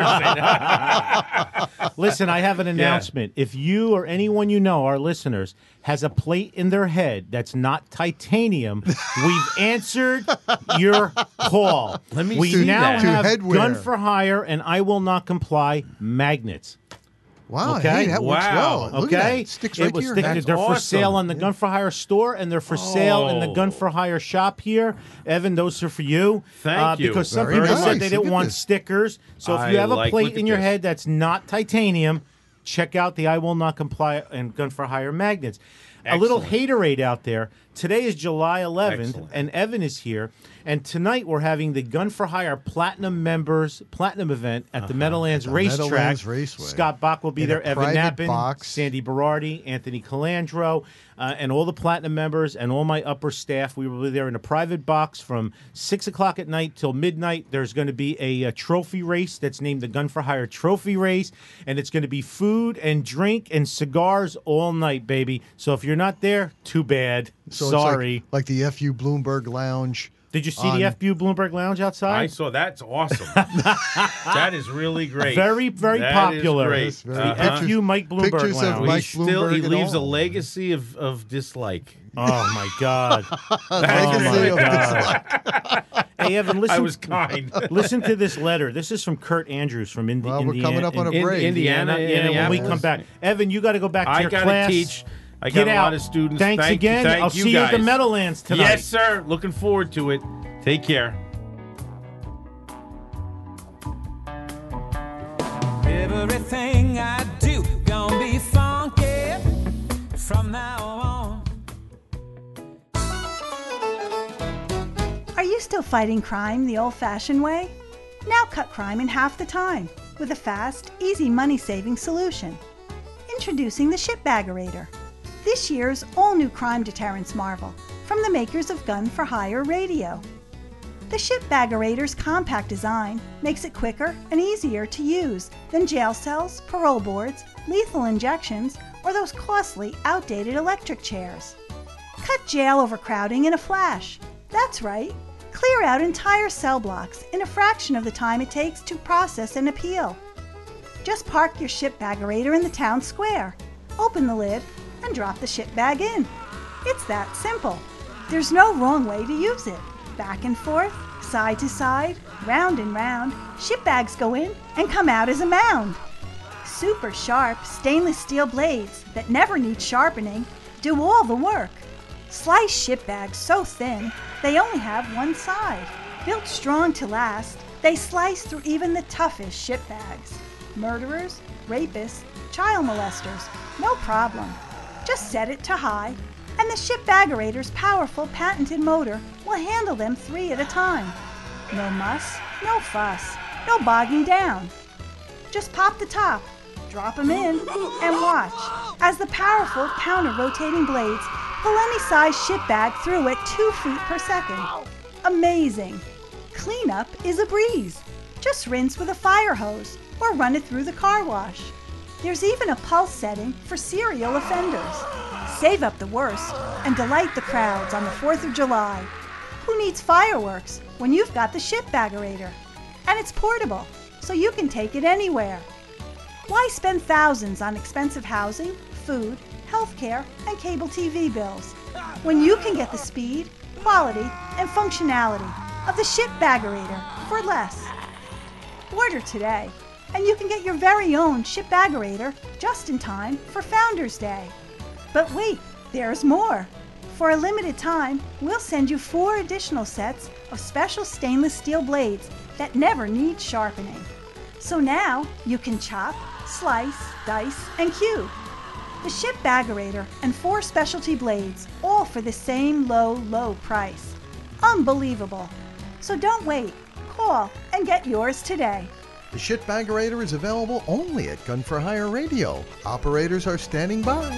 reverse it. Listen, I have an announcement. If you or anyone you know, our listeners, has a plate in their head that's not titanium, we've answered your call. Let me we see now that. To have headwear. Gun for Hire and I Will Not Comply magnets. wow, Okay. hey, that works Wow. well. Look at Okay, that. It sticks It right was to your stick- head. That's They're for awesome. sale on the Gun for Hire store, and they're for sale in the Oh. Gun for Hire shop here. Evan, those are for you. Thank uh, you. Because some Very people nice. said they Look didn't at want this. stickers. So if I you have a like- plate look at in your this. head that's not titanium, check out the I Will Not Comply and Gun for Hire magnets. A little Excellent. haterade out there. Today is July eleventh, Excellent. and Evan is here. And tonight we're having the Gun for Hire Platinum Members Platinum event at the Meadowlands the Racetrack. Meadowlands Raceway. Scott Bach will be In a there. Evan private Knappen, box. Sandy Berardi, Anthony Calandro, uh, and all the Platinum members and all my upper staff. We will be there in a private box from six o'clock at night till midnight. There's going to be a, a trophy race that's named the Gun for Hire Trophy Race, and it's going to be food and drink and cigars all night, baby. So if you're not there, too bad. So Sorry. It's like, like the F U Bloomberg Lounge. Did you see on- the F B U Bloomberg Lounge outside? I saw that's awesome. That is really great. Very, very That is popular. great. Yes, very The Uh-huh. F U Mike Bloomberg Pictures of Lounge. He Mike still Bloomberg he and leaves a all. legacy of, of dislike. Oh my God! Legacy my of God. Hey Evan, listen. I was kind. Listen to this letter. This is from Kurt Andrews from Indi- Well, we're Indiana. coming up on a In- break. Indiana, Yeah, when we Indianapolis. come back, Evan, you got to go back to I your got class. to teach I Get got a out. lot of students. Thanks Thank again. You, thank I'll you see guys. you at the Meadowlands tonight. Yes, sir. Looking forward to it. Take care. Everything I do gonna be funky from now on. Are you still fighting crime the old-fashioned way? Now cut crime in half the time with a fast, easy money-saving solution. Introducing the Shipbaggerator, this year's all-new crime deterrence marvel from the makers of Gun for Hire Radio. The Shipbaggerator's compact design makes it quicker and easier to use than jail cells, parole boards, lethal injections, or those costly, outdated electric chairs. Cut jail overcrowding in a flash. That's right. Clear out entire cell blocks in a fraction of the time it takes to process an appeal. Just park your Shipbaggerator in the town square, open the lid, and drop the ship bag in. It's that simple. There's no wrong way to use it. Back and forth, side to side, round and round, ship bags go in and come out as a mound. Super sharp stainless steel blades that never need sharpening do all the work. Slice ship bags so thin they only have one side. Built strong to last, they slice through even the toughest ship bags. Murderers, rapists, child molesters, no problem. Just set it to high, and the Shipbaggerator's powerful patented motor will handle them three at a time. No muss, no fuss, no bogging down. Just pop the top, drop them in, and watch as the powerful counter-rotating blades pull any size ship bag through at two feet per second. Amazing! Cleanup is a breeze. Just rinse with a fire hose or run it through the car wash. There's even a pulse setting for serial offenders. Save up the worst and delight the crowds on the fourth of July. Who needs fireworks when you've got the Shipbaggerator? And it's portable, so you can take it anywhere. Why spend thousands on expensive housing, food, healthcare, and cable T V bills when you can get the speed, quality, and functionality of the Shipbaggerator for less? Order today, and you can get your very own Shipbaggerator just in time for Founders Day. But wait, there's more. For a limited time, we'll send you four additional sets of special stainless steel blades that never need sharpening. So now you can chop, slice, dice, and cube. The Shipbaggerator and four specialty blades, all for the same low, low price. Unbelievable. So don't wait. Call and get yours today. The Shipbaggerator is available only at Gun for Hire Radio. Operators are standing by.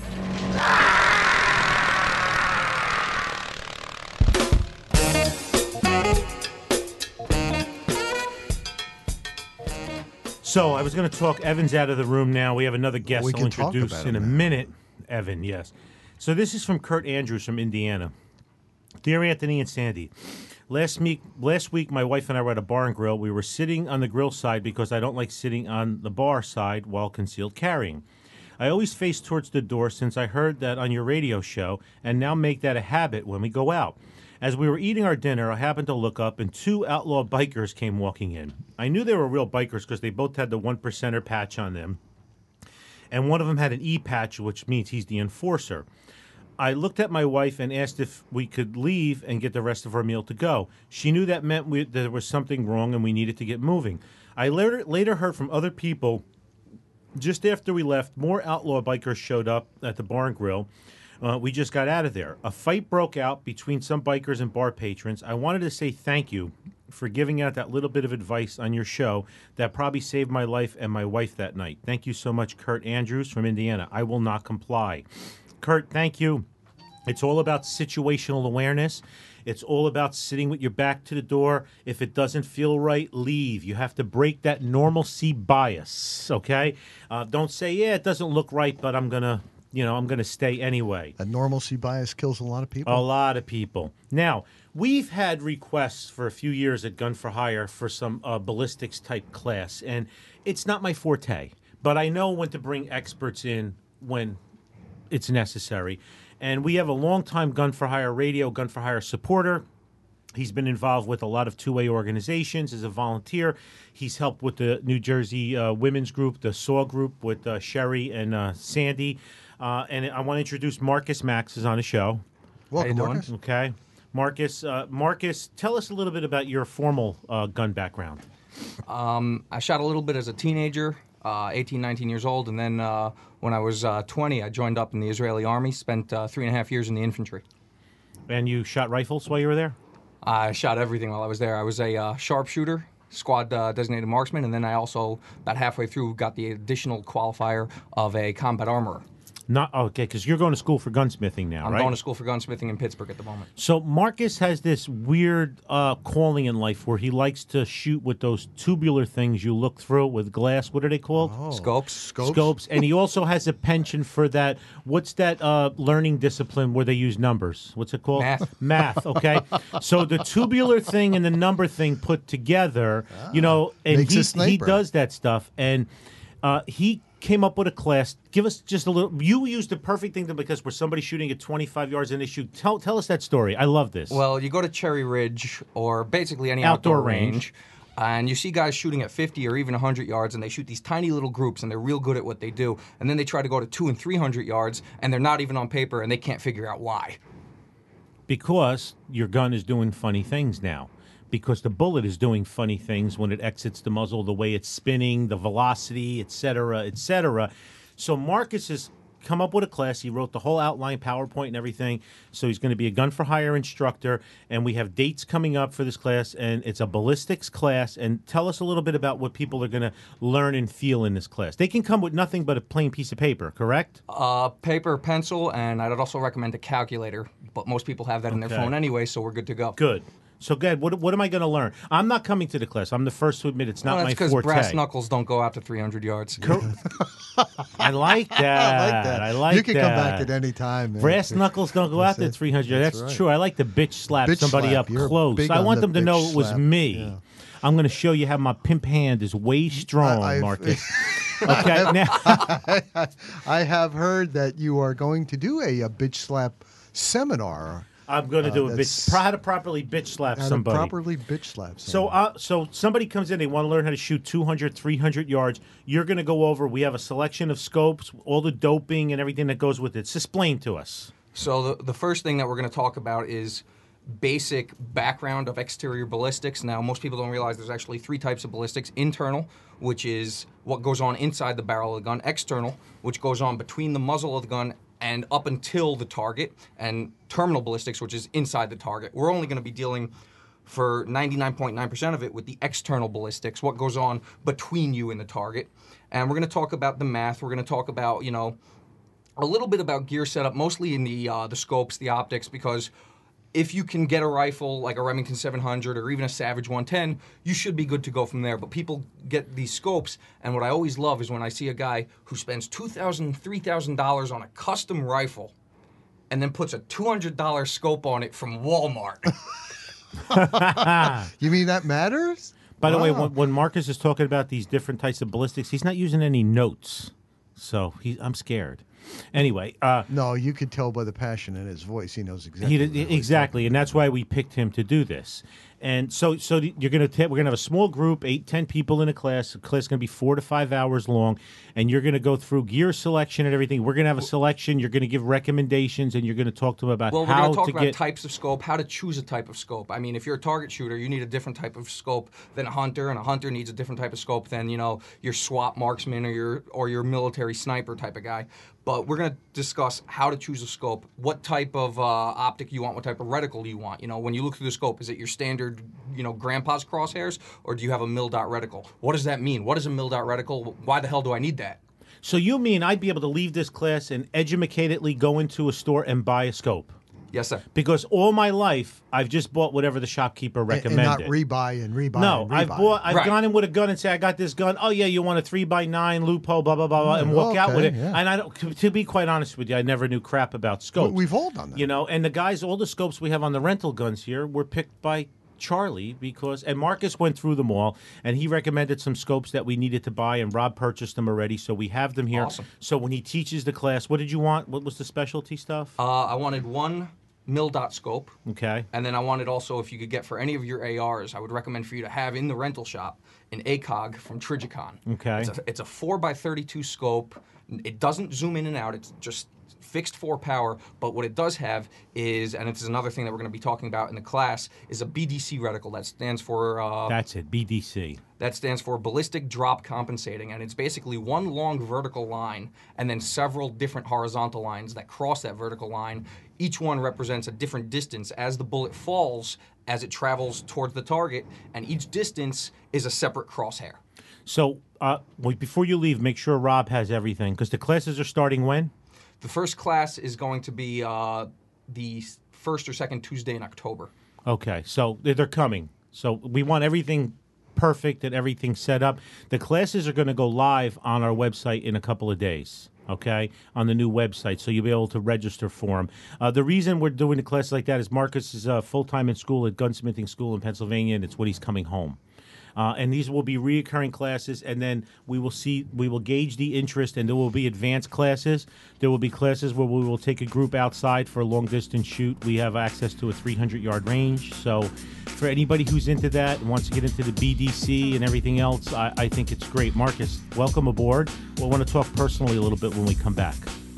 So I was going to talk Evan's out of the room now. We have another guest We I'll can talk introduce about in a him now. minute. Evan, yes. So this is from Kurt Andrews from Indiana. Dear Anthony and Sandy, last week, last week my wife and I were at a bar and grill. We were sitting on the grill side because I don't like sitting on the bar side while concealed carrying. I always face towards the door since I heard that on your radio show and now make that a habit when we go out. As we were eating our dinner, I happened to look up and two outlaw bikers came walking in. I knew they were real bikers because they both had the one percenter patch on them. And one of them had an E patch, which means he's the enforcer. I looked at my wife and asked if we could leave and get the rest of our meal to go. She knew that meant we, there was something wrong and we needed to get moving. I later, later heard from other people, just after we left, more outlaw bikers showed up at the bar and grill. Uh, we just got out of there. A fight broke out between some bikers and bar patrons. I wanted to say thank you for giving out that little bit of advice on your show that probably saved my life and my wife that night. Thank you so much, Kurt Andrews from Indiana. I will not comply. Kurt, thank you. It's all about situational awareness. It's all about sitting with your back to the door. If it doesn't feel right, leave. You have to break that normalcy bias, okay? Uh, don't say, yeah, it doesn't look right, but I'm going to, you know, I'm going to stay anyway. A normalcy bias kills a lot of people. A lot of people. Now, we've had requests for a few years at Gun for Hire for some uh, ballistics type class, and it's not my forte, but I know when to bring experts in when it's necessary. And we have a long-time Gun for Hire radio, Gun for Hire supporter. He's been involved with a lot of two A organizations as a volunteer. He's helped with the New Jersey uh, women's group, the S A W group, with uh, Sherry and uh, Sandy. Uh, and I want to introduce Marcus Max is on the show. Welcome, doing? Marcus. Okay. Marcus, uh, Marcus, tell us a little bit about your formal uh, gun background. Um, I shot a little bit as a teenager, uh, eighteen, nineteen years old, and then uh, when I was uh, twenty, I joined up in the Israeli army, spent uh, three and a half years in the infantry. And you shot rifles while you were there? I shot everything while I was there. I was a uh, sharpshooter, squad uh, designated marksman, and then I also, about halfway through, got the additional qualifier of a combat armorer. Not okay, because you're going to school for gunsmithing now, I'm right? going to school for gunsmithing in Pittsburgh at the moment. So Marcus has this weird uh, calling in life where he likes to shoot with those tubular things you look through with glass. What are they called? Oh, Scopes. Scopes. Scopes. And he also has a penchant for that. What's that uh, learning discipline where they use numbers? What's it called? Math. Math. Okay. So the tubular thing and the number thing put together, you know, and Makes he, a sniper. he does that stuff, and uh, he came up with a class. Give us just a little. You used the perfect thing to, because we're somebody shooting at twenty-five yards and they shoot. Tell tell us that story. I love this. Well, you go to Cherry Ridge or basically any Outdoor outdoor, range. range, and you see guys shooting at fifty or even one hundred yards, and they shoot these tiny little groups, and they're real good at what they do. And then they try to go to two and three hundred yards, and they're not even on paper, and they can't figure out why. Because your gun is doing funny things now. Because the bullet is doing funny things when it exits the muzzle, the way it's spinning, the velocity, et cetera, et cetera. So Marcus has come up with a class. He wrote the whole outline, PowerPoint, and everything. So he's going to be a gun for hire instructor, and we have dates coming up for this class, and it's a ballistics class. And tell us a little bit about what people are going to learn and feel in this class. They can come with nothing but a plain piece of paper, correct? Uh, paper, pencil, and I'd also recommend a calculator, but most people have that in their Okay. phone anyway, so we're good to go. Good. So, good. What, what am I going to learn? I'm not coming to the class. I'm the first to admit it's not Well, my that's because forte. brass knuckles don't go out to three hundred yards. I like that. I like that. I like you can that. come back at any time. man. Brass knuckles don't go out to That's it. three hundred. That's, That's right. true. I like to bitch slap Bitch somebody slap. up You're close. big I on want the them to know bitch it was slap. me. Yeah. I'm going to show you how my pimp hand is way strong, I've- Marcus. Okay, now I have heard that you are going to do a, a bitch slap seminar. I'm going to Uh, do a that's- bitch. How to properly bitch slap How somebody. to properly bitch slap So, someone. uh, so somebody comes in, they want to learn how to shoot two hundred, three hundred yards. You're going to go over. We have a selection of scopes, all the doping and everything that goes with it. Just explain to us. So the, the first thing that we're going to talk about is basic background of exterior ballistics. Now, most people don't realize there's actually three types of ballistics. Internal, which is what goes on inside the barrel of the gun. External, which goes on between the muzzle of the gun and up until the target. And terminal ballistics, which is inside the target. We're only going to be dealing for ninety-nine point nine percent of it with the external ballistics, what goes on between you and the target. And we're going to talk about the math. We're going to talk about, you know, a little bit about gear setup, mostly in the uh, the scopes, the optics, because if you can get a rifle like a Remington seven hundred or even a Savage one ten, you should be good to go from there. But people get these scopes, and what I always love is when I see a guy who spends two thousand dollars, three thousand dollars on a custom rifle and then puts a two hundred dollars scope on it from Walmart. you mean that matters? By the way, Wow. when, when Marcus is talking about these different types of ballistics, he's not using any notes. So he, I'm scared. Anyway, uh, No, you could tell by the passion in his voice. He knows exactly. he what did, he's exactly, and that's why we picked him to do this. And so, so the- you're gonna ta- we're gonna have a small group, eight, ten people in a class. The class is gonna be four to five hours long, and you're gonna go through gear selection and everything. We're gonna have a selection. You're gonna give recommendations, and you're gonna talk to them about Well, we're how going to talk to about get. types of scope, how to choose a type of scope. I mean, if you're a target shooter, you need a different type of scope than a hunter, and a hunter needs a different type of scope than, you know, your SWAT marksman or your or your military sniper type of guy. But we're going to discuss how to choose a scope, what type of uh, optic you want, what type of reticle you want. You know, when you look through the scope, is it your standard, you know, grandpa's crosshairs, or do you have a mil dot reticle? What does that mean? What is a mil dot reticle? Why the hell do I need that? So you mean I'd be able to leave this class and educatedly go into a store and buy a scope? Yes, sir. Because all my life I've just bought whatever the shopkeeper And, recommended. and not rebuy and rebuy. No, and I've rebuy. bought. I've Right. gone in with a gun and say, "I got this gun." Oh yeah, you want a three by nine loophole, blah blah blah, blah and walk out with it. okay, yeah. And I don't. To, to be quite honest with you, I never knew crap about scopes. We've all done that. You know, and the guys, all the scopes we have on the rental guns here were picked by Charlie because, and Marcus went through them all, and he recommended some scopes that we needed to buy, and Rob purchased them already, so we have them here. Awesome. So when he teaches the class, what did you want? What was the specialty stuff? Uh, I wanted one mil dot scope. Okay. And then I wanted also, if you could get for any of your A Rs, I would recommend for you to have in the rental shop an A C O G from Trijicon. Okay. It's a, it's a four by thirty-two scope. It doesn't zoom in and out. It's just fixed for power. But what it does have is, and this is another thing that we're going to be talking about in the class, is a B D C reticle. That stands for... Uh, That's it, B D C. That stands for ballistic drop compensating, and it's basically one long vertical line and then several different horizontal lines that cross that vertical line. Each one represents a different distance as the bullet falls, as it travels towards the target, and each distance is a separate crosshair. So, uh, wait, before you leave, make sure Rob has everything, because the classes are starting when? The first class is going to be uh, the first or second Tuesday in October. Okay, so they're they're coming. So we want everything perfect and everything set up. The classes are going to go live on our website in a couple of days, okay, on the new website, so you'll be able to register for them. Uh, the reason we're doing the classes like that is Marcus is uh, full-time in school at Gunsmithing School in Pennsylvania, and it's when he's coming home. Uh, and these will be reoccurring classes, and then we will see, we will gauge the interest, and there will be advanced classes. There will be classes where we will take a group outside for a long-distance shoot. We have access to a three hundred yard range. So for anybody who's into that and wants to get into the B D C and everything else, I, I think it's great. Marcus, welcome aboard. We'll want to talk personally a little bit when we come back.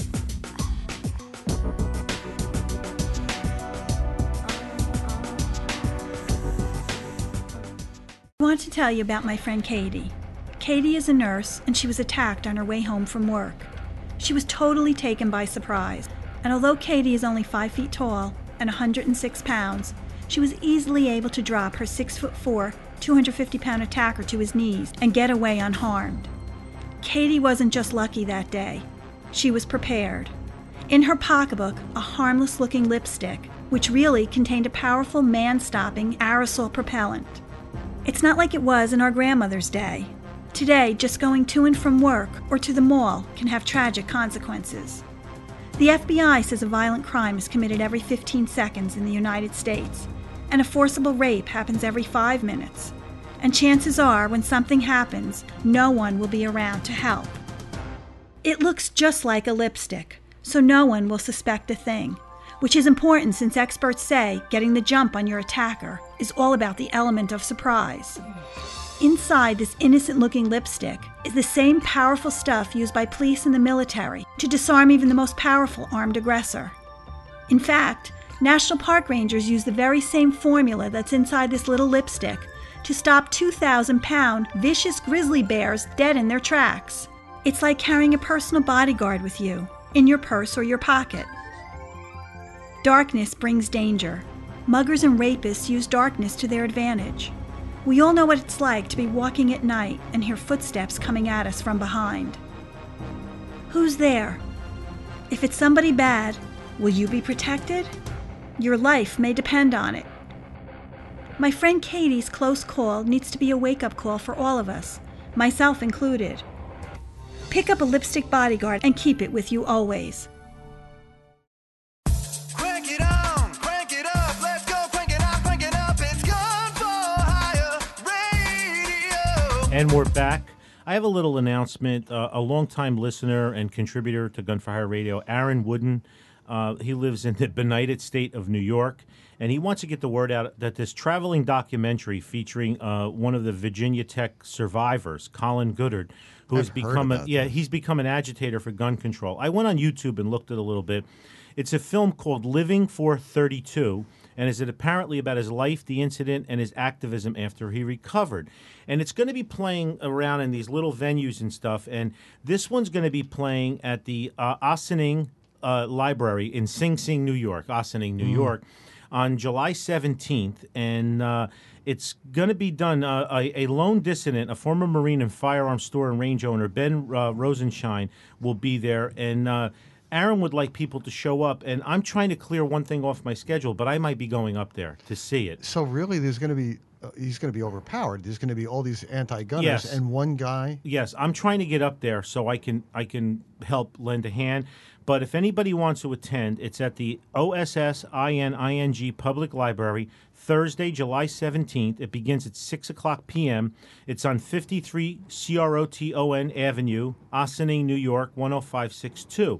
I want to tell you about my friend Katie. Katie is a nurse, and she was attacked on her way home from work. She was totally taken by surprise, and although Katie is only five feet tall and one hundred six pounds, she was easily able to drop her six foot four, two hundred fifty pound attacker to his knees and get away unharmed. Katie wasn't just lucky that day. She was prepared. In her pocketbook, a harmless-looking lipstick, which really contained a powerful man-stopping aerosol propellant. It's not like it was in our grandmother's day. Today, just going to and from work or to the mall can have tragic consequences. The F B I says a violent crime is committed every fifteen seconds in the United States, and a forcible rape happens every five minutes. And chances are, when something happens, no one will be around to help. It looks just like a lipstick, so no one will suspect a thing, which is important since experts say getting the jump on your attacker is all about the element of surprise. Inside this innocent-looking lipstick is the same powerful stuff used by police and the military to disarm even the most powerful armed aggressor. In fact, National Park Rangers use the very same formula that's inside this little lipstick to stop two thousand pound vicious grizzly bears dead in their tracks. It's like carrying a personal bodyguard with you, in your purse or your pocket. Darkness brings danger. Muggers and rapists use darkness to their advantage. We all know what it's like to be walking at night and hear footsteps coming at us from behind. Who's there? If it's somebody bad, will you be protected? Your life may depend on it. My friend Katie's close call needs to be a wake-up call for all of us, myself included. Pick up a lipstick bodyguard and keep it with you always. Crank it on, crank it up, let's go, crank it on, crank it up, it's Gun for Hire Radio. And we're back. I have a little announcement. Uh, a longtime listener and contributor to Gun for Hire Radio, Aaron Wooden, uh, he lives in the benighted state of New York, and he wants to get the word out that this traveling documentary featuring uh, one of the Virginia Tech survivors, Colin Goodard, who I've has become heard a, about yeah that. he's become an agitator for gun control. I went on YouTube and looked at it a little bit. It's a film called Living for thirty-two, and is it apparently about his life, the incident, and his activism after he recovered. And it's going to be playing around in these little venues and stuff, and this one's going to be playing at the uh, Ossining uh, Library in Sing Sing, New York, Ossining, New York, on July seventeenth, and uh, it's going to be done. Uh, a, a lone dissident, a former Marine and firearm store and range owner, Ben uh, Rosenshine, will be there, and uh, Aaron would like people to show up, and I'm trying to clear one thing off my schedule, but I might be going up there to see it. So really, there's going to be uh, he's going to be overpowered. There's going to be all these anti-gunners, Yes. and one guy. Yes, I'm trying to get up there so I can I can help lend a hand. But if anybody wants to attend, it's at the O S S I N I N G Public Library, Thursday, July seventeenth. It begins at six o'clock p.m. It's on fifty-three C R O T O N Avenue, Ossining, New York, one oh five six two.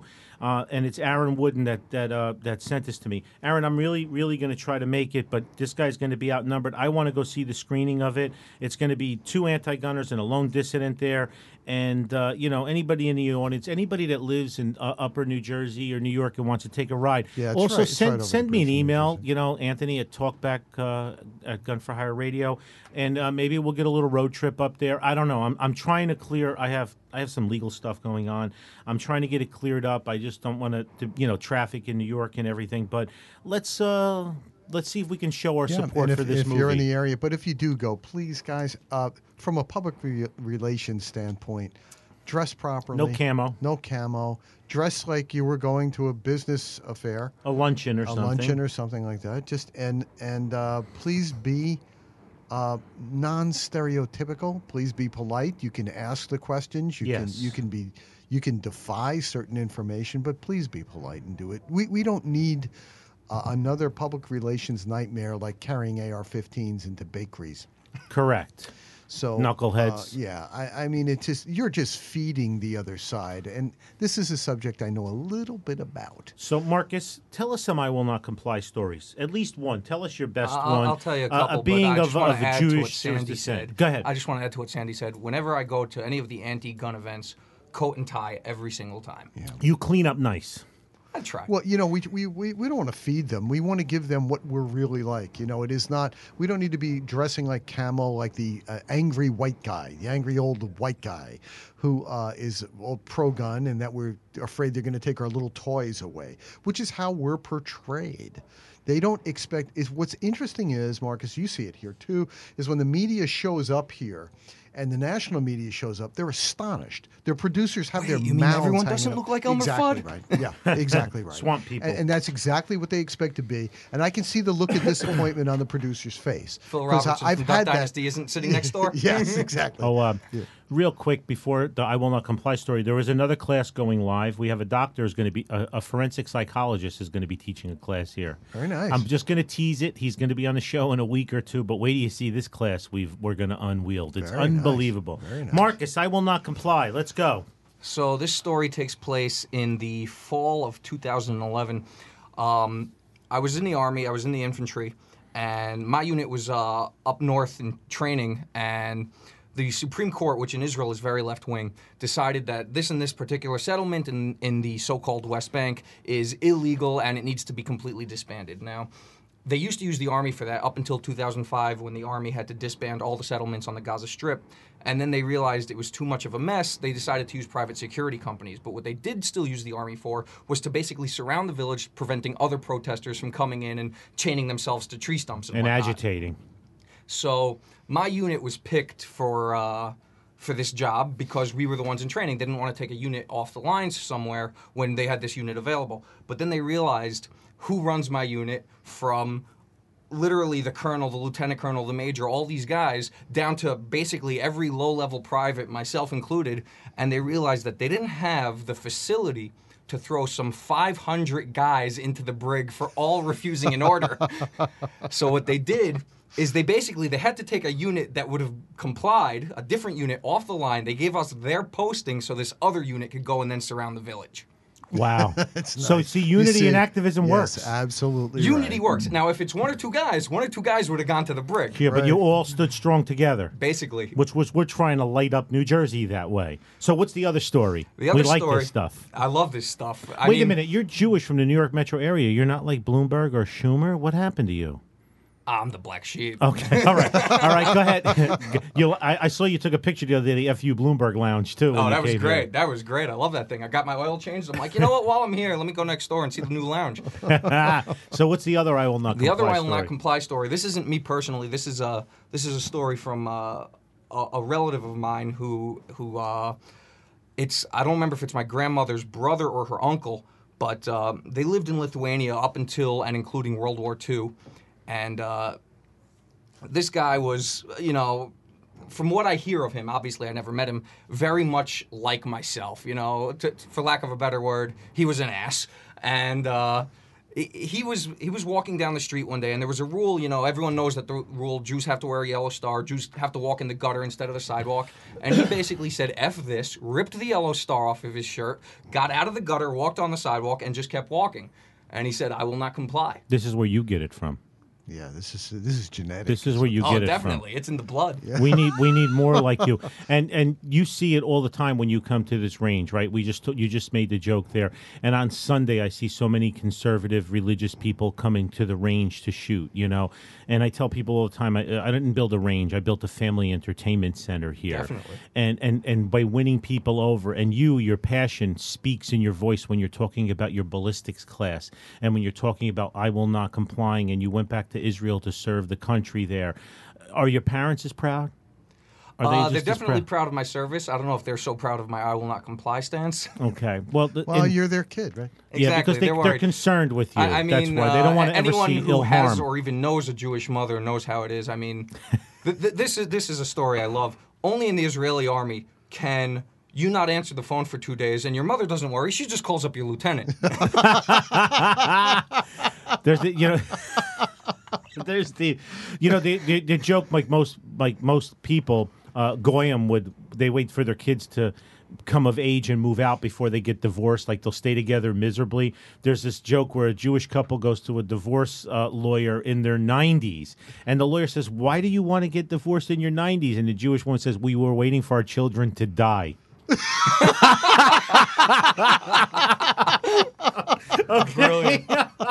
Uh, and it's Aaron Wooden that that uh, that sent this to me. Aaron, I'm really, really going to try to make it, but this guy's going to be outnumbered. I want to go see the screening of it. It's going to be two anti-gunners and a lone dissident there. And, uh, you know, anybody in the audience, anybody that lives in uh, upper New Jersey or New York and wants to take a ride, Yeah, it's also right- it's send right over send the me an bridge from New email, you know, Anthony at Talkback uh, at Gun for Hire Radio, and uh, maybe we'll get a little road trip up there. I don't know. I'm I'm trying to clear. I have I have some legal stuff going on. I'm trying to get it cleared up. I just don't want to, you know, traffic in New York and everything. But let's uh, let's see if we can show our Yeah, support and if, for this if movie. you're in the area, but if you do go, please, guys, uh, from a public re- relations standpoint, dress properly. No camo. No camo. Dress like you were going to a business affair, a luncheon or a something. luncheon or something like that. Just and and uh, please be uh, non-stereotypical. Please be polite. You can ask the questions. You Yes. can you can be you can defy certain information, but please be polite and do it. We we don't need uh, another public relations nightmare like carrying A R fifteens into bakeries. Correct. So Knuckleheads. uh, yeah, I, I mean, it's just you're just feeding the other side, and this is a subject I know a little bit about. So, Marcus, tell us some I Will Not Comply stories. At least one. Tell us your best I'll, one. I'll tell you a Uh, couple. uh, being but I of, just want of to a add to what Jewish Sandy descent. said. Go ahead. I just want to add to what Sandy said. Whenever I go to any of the anti-gun events, coat and tie every single time. You clean up nice. I try. Well, you know, we, we, we, we don't want to feed them. We want to give them what we're really like. You know, it is not, we don't need to be dressing like camo, like the uh, angry white guy, the angry old white guy who uh, is well, pro-gun and that we're afraid they're going to take our little toys away, which is how we're portrayed. They don't expect, is what's interesting is, Marcus, you see it here too, is when the media shows up here and the national media shows up, they're astonished. Their producers have Wait, their you mean mouths everyone hanging doesn't up. look like Elmer exactly Fudd? Right. Yeah, exactly right. Swamp people. And, and that's exactly what they expect to be. And I can see the look of disappointment on the producer's face. Phil 'Cause Robertson I, I've from had Duck that. Dynasty isn't sitting next door. Yes, exactly. Oh, uh, real quick before the I Will Not Comply story, there was another class going live. We have a doctor who's going to be, a, a forensic psychologist is going to be teaching a class here. Very nice. I'm just going to tease it. He's going to be on the show in a week or two, but wait till you see this class we've, we're going to unwield. It's Very nice. unbelievable. Very nice. Marcus, I Will Not Comply. Let's go. So this story takes place in the fall of two thousand eleven. Um, I was in the Army. I was in the infantry, and my unit was uh, up north in training. And the Supreme Court, which in Israel is very left-wing, decided that this and this particular settlement in, in the so-called West Bank is illegal and it needs to be completely disbanded. Now, they used to use the Army for that up until two thousand five when the Army had to disband all the settlements on the Gaza Strip. And then they realized it was too much of a mess. They decided to use private security companies. But what they did still use the Army for was to basically surround the village, preventing other protesters from coming in and chaining themselves to tree stumps and, And whatnot. agitating. So my unit was picked for uh, for this job because we were the ones in training. They didn't want to take a unit off the lines somewhere when they had this unit available. But then they realized who runs my unit, from literally the colonel, the lieutenant colonel, the major, all these guys, down to basically every low-level private, myself included, and they realized that they didn't have the facility to throw some five hundred guys into the brig for all refusing an order. So what they did is they basically, they had to take a unit that would have complied, a different unit, off the line. They gave us their posting so this other unit could go and then surround the village. Wow. So, nice. see, You unity see- and activism yes, works. absolutely. Unity right. works. Now, if it's one or two guys, one or two guys would have gone to the brig. Yeah, but you Right. all stood strong together. Basically. Which was we're trying to light up New Jersey that way. So what's the other story? The other we like story, this stuff. I love this stuff. I Wait a mean, minute, you're Jewish from the New York metro area. You're not like Bloomberg or Schumer. What happened to you? I'm the black sheep. Okay, all right, all right. Go ahead. you, I, I saw you took a picture the other day of the F U Bloomberg Lounge too. when Oh, you that was came great. here. That was great. I love that thing. I got my oil changed. I'm like, you know what? While I'm here, let me go next door and see the new lounge. So what's the other I will not The other comply I will story? not comply story. This isn't me personally. This is a this is a story from uh, a, a relative of mine who who uh, it's I don't remember if it's my grandmother's brother or her uncle, but uh, they lived in Lithuania up until and including World War Two, and uh, this guy was, you know, from what I hear of him, obviously I never met him, very much like myself, you know, to, for lack of a better word, he was an ass. And uh, he he was he was walking down the street one day, and there was a rule. You know, everyone knows that the rule: Jews have to wear a yellow star. Jews have to walk in the gutter instead of the sidewalk. And he basically said, "F this," ripped the yellow star off of his shirt, got out of the gutter, walked on the sidewalk, and just kept walking. And he said, "I will not comply." This is where you get it from. Yeah, this is this is genetic. This is where you Oh, get it definitely, from. it's in the blood. We need we need more like you, and and you see it all the time when you come to this range, right? We just you just made the joke there, and on Sunday I see so many conservative religious people coming to the range to shoot, you know. And I tell people all the time, I, I didn't build a range, I built a family entertainment center here, Definitely. and and and by winning people over, and you, your passion speaks in your voice when you're talking about your ballistics class, and when you're talking about I will not complying, and you went back to Israel to serve the country there. Are your parents as proud? Are Uh, just they're as definitely proud? proud of my service. I don't know if they're so proud of my "I will not comply" stance. Okay. Well, the, Well, and- you're their kid, right? yeah, Exactly, because they, they're they're worried. concerned with you. I, I mean, That's why they don't uh, want to ever anyone see who ill has harm. or even knows a Jewish mother knows how it is. I mean, th- th- this is this is a story I love. Only in the Israeli army can you not answer the phone for two days, and your mother doesn't worry. She just calls up your lieutenant. There's the, you know, there's the, you know, the, the the joke like most like most people, uh, goyim would they wait for their kids to come of age and move out before they get divorced. Like they'll stay together miserably. There's this joke where a Jewish couple goes to a divorce uh, lawyer in their nineties, and the lawyer says, "Why do you want to get divorced in your nineties?" And the Jewish one says, "We were waiting for our children to die." Brilliant.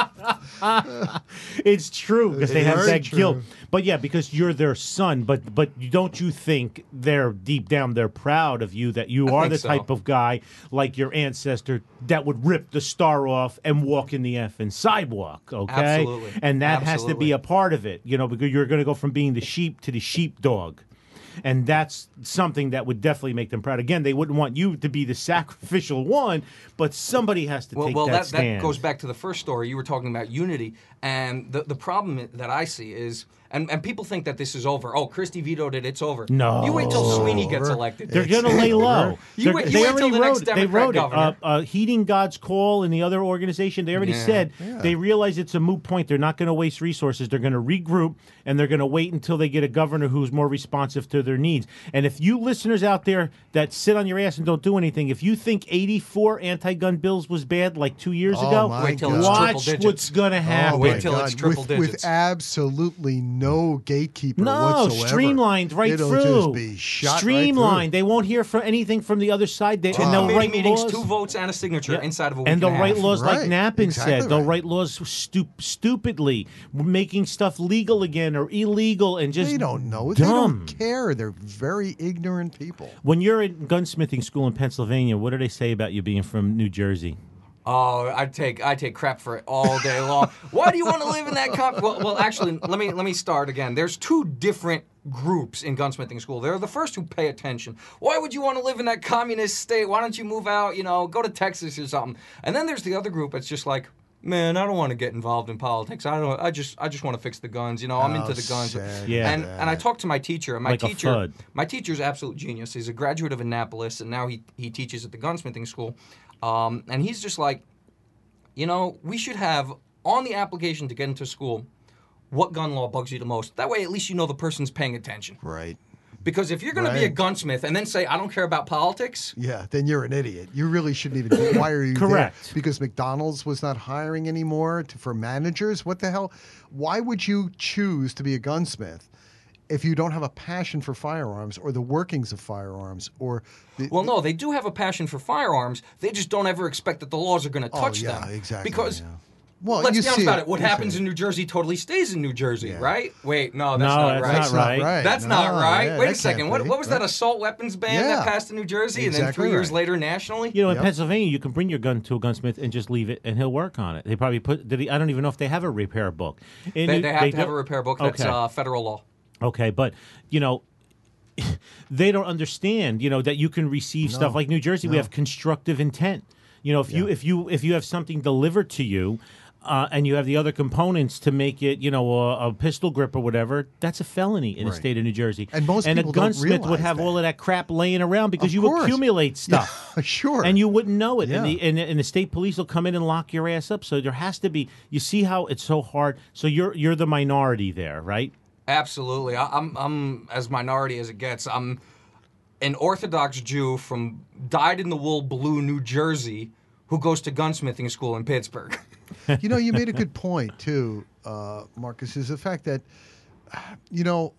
It's true because they It have is that true. guilt. But yeah, because you're their son. But but don't you think they're deep down they're proud of you that you I are think the so. type of guy like your ancestor that would rip the star off and walk in the effing sidewalk? Okay, Absolutely. and that has to Absolutely. be a part of it. You know, because you're going to go from being the sheep to the sheepdog. And that's something that would definitely make them proud. Again, they wouldn't want you to be the sacrificial one, but somebody has to Well, take well, that, that, stand. that goes back to the first story. You were talking about unity, and the the problem that I see is, and, and people think that this is over. Oh, Christie vetoed it; it's over. No. You wait till It's Sweeney over. gets elected. They're going to lay low. You They're- wait- you they wait already till the next wrote, they Democrat wrote it. Uh, governor. uh, Heeding God's Call and the other organization, they already Yeah. said Yeah. they realize it's a moot point. They're not going to waste resources. They're going to regroup, and they're going to wait until they get a governor who's more responsive to their needs. And if you listeners out there that sit on your ass and don't do anything, if you think eighty-four anti-gun bills was bad like two years Oh, ago, my Wait till God. it's triple watch digits. what's going to happen. Oh, Wait my till it's God. triple with, digits. with absolutely no gatekeeper No, whatsoever. streamlined right It'll through. just be shot streamlined. right through. They won't hear from anything from the other side. They, and they'll Committee write meetings, laws. two votes, and a signature Yeah. inside of a week and they'll a write half. laws like Right. Knappen Exactly said. They'll right. write laws stu- stupidly, making stuff legal again or illegal, and just They don't know. dumb. They don't care. They're very ignorant people. When you're in gunsmithing school in Pennsylvania, what do they say about you being from New Jersey? Oh, I take I take crap for it all day long. Why do you want to live in that? Com- well, well, actually, let me let me start again. There's two different groups in gunsmithing school. They're the first who pay attention. Why would you want to live in that communist state? Why don't you move out? You know, go to Texas or something. And then there's the other group that's just like, man, I don't want to get involved in politics. I don't. I just I just want to fix the guns. You know, I'm Oh, into the guns. sad. Yeah. And and I talked to my teacher. And my Like a teacher, F U D. my teacher's absolute genius. He's a graduate of Annapolis, and now he he teaches at the gunsmithing school. Um, and he's just like, you know, we should have on the application to get into school, what gun law bugs you the most. That way, at least you know the person's paying attention. Right. Because if you're going to be a Right. gunsmith and then say, I don't care about politics, Yeah, then you're an idiot. You really shouldn't even be. Why are you there? Correct. Because McDonald's was not hiring anymore to, for managers? What the hell? Why would you choose to be a gunsmith if you don't have a passion for firearms or the workings of firearms or the, well, no, they do have a passion for firearms. They just don't ever expect that the laws are going to Oh, touch yeah, them. exactly, Because yeah. Well, let's you be honest see about it. it. What You see happens it. in New Jersey totally stays in New Jersey, Yeah. right? Wait, no, that's No, not that's right. not That's right. not right. That's No, not right. yeah, Wait a that second. can't What, be. what was that Right. assault weapons ban that Yeah. passed in New Jersey, and then Exactly three years right. later nationally? You know, in Yep. Pennsylvania, you can bring your gun to a gunsmith and just leave it, and he'll work on it. They probably put. Did he, I don't even know if they have a repair book. In They, New- they have to have do- a repair book. That's Okay. uh, federal law. Okay, but you know, they don't understand. You know that you can receive stuff like New Jersey. We No. have constructive intent. You know, if you Yeah. if you if you have something delivered to you. uh, and you have the other components to make it, you know, a, a pistol grip or whatever, that's a felony in the Right. state of New Jersey. And most and people a don't gunsmith would realize have that. all of that crap laying around because Of you course. accumulate stuff. Yeah, sure. And you wouldn't know it. And, Yeah. the, and, and the state police will come in and lock your ass up. So there has to be, you see how it's so hard. So you're you're the minority there, right? Absolutely. I, I'm I'm as minority as it gets. I'm an Orthodox Jew from dyed-in-the-wool blue New Jersey who goes to gunsmithing school in Pittsburgh. You know, you made a good point too, uh, Marcus. Is the fact that, you know,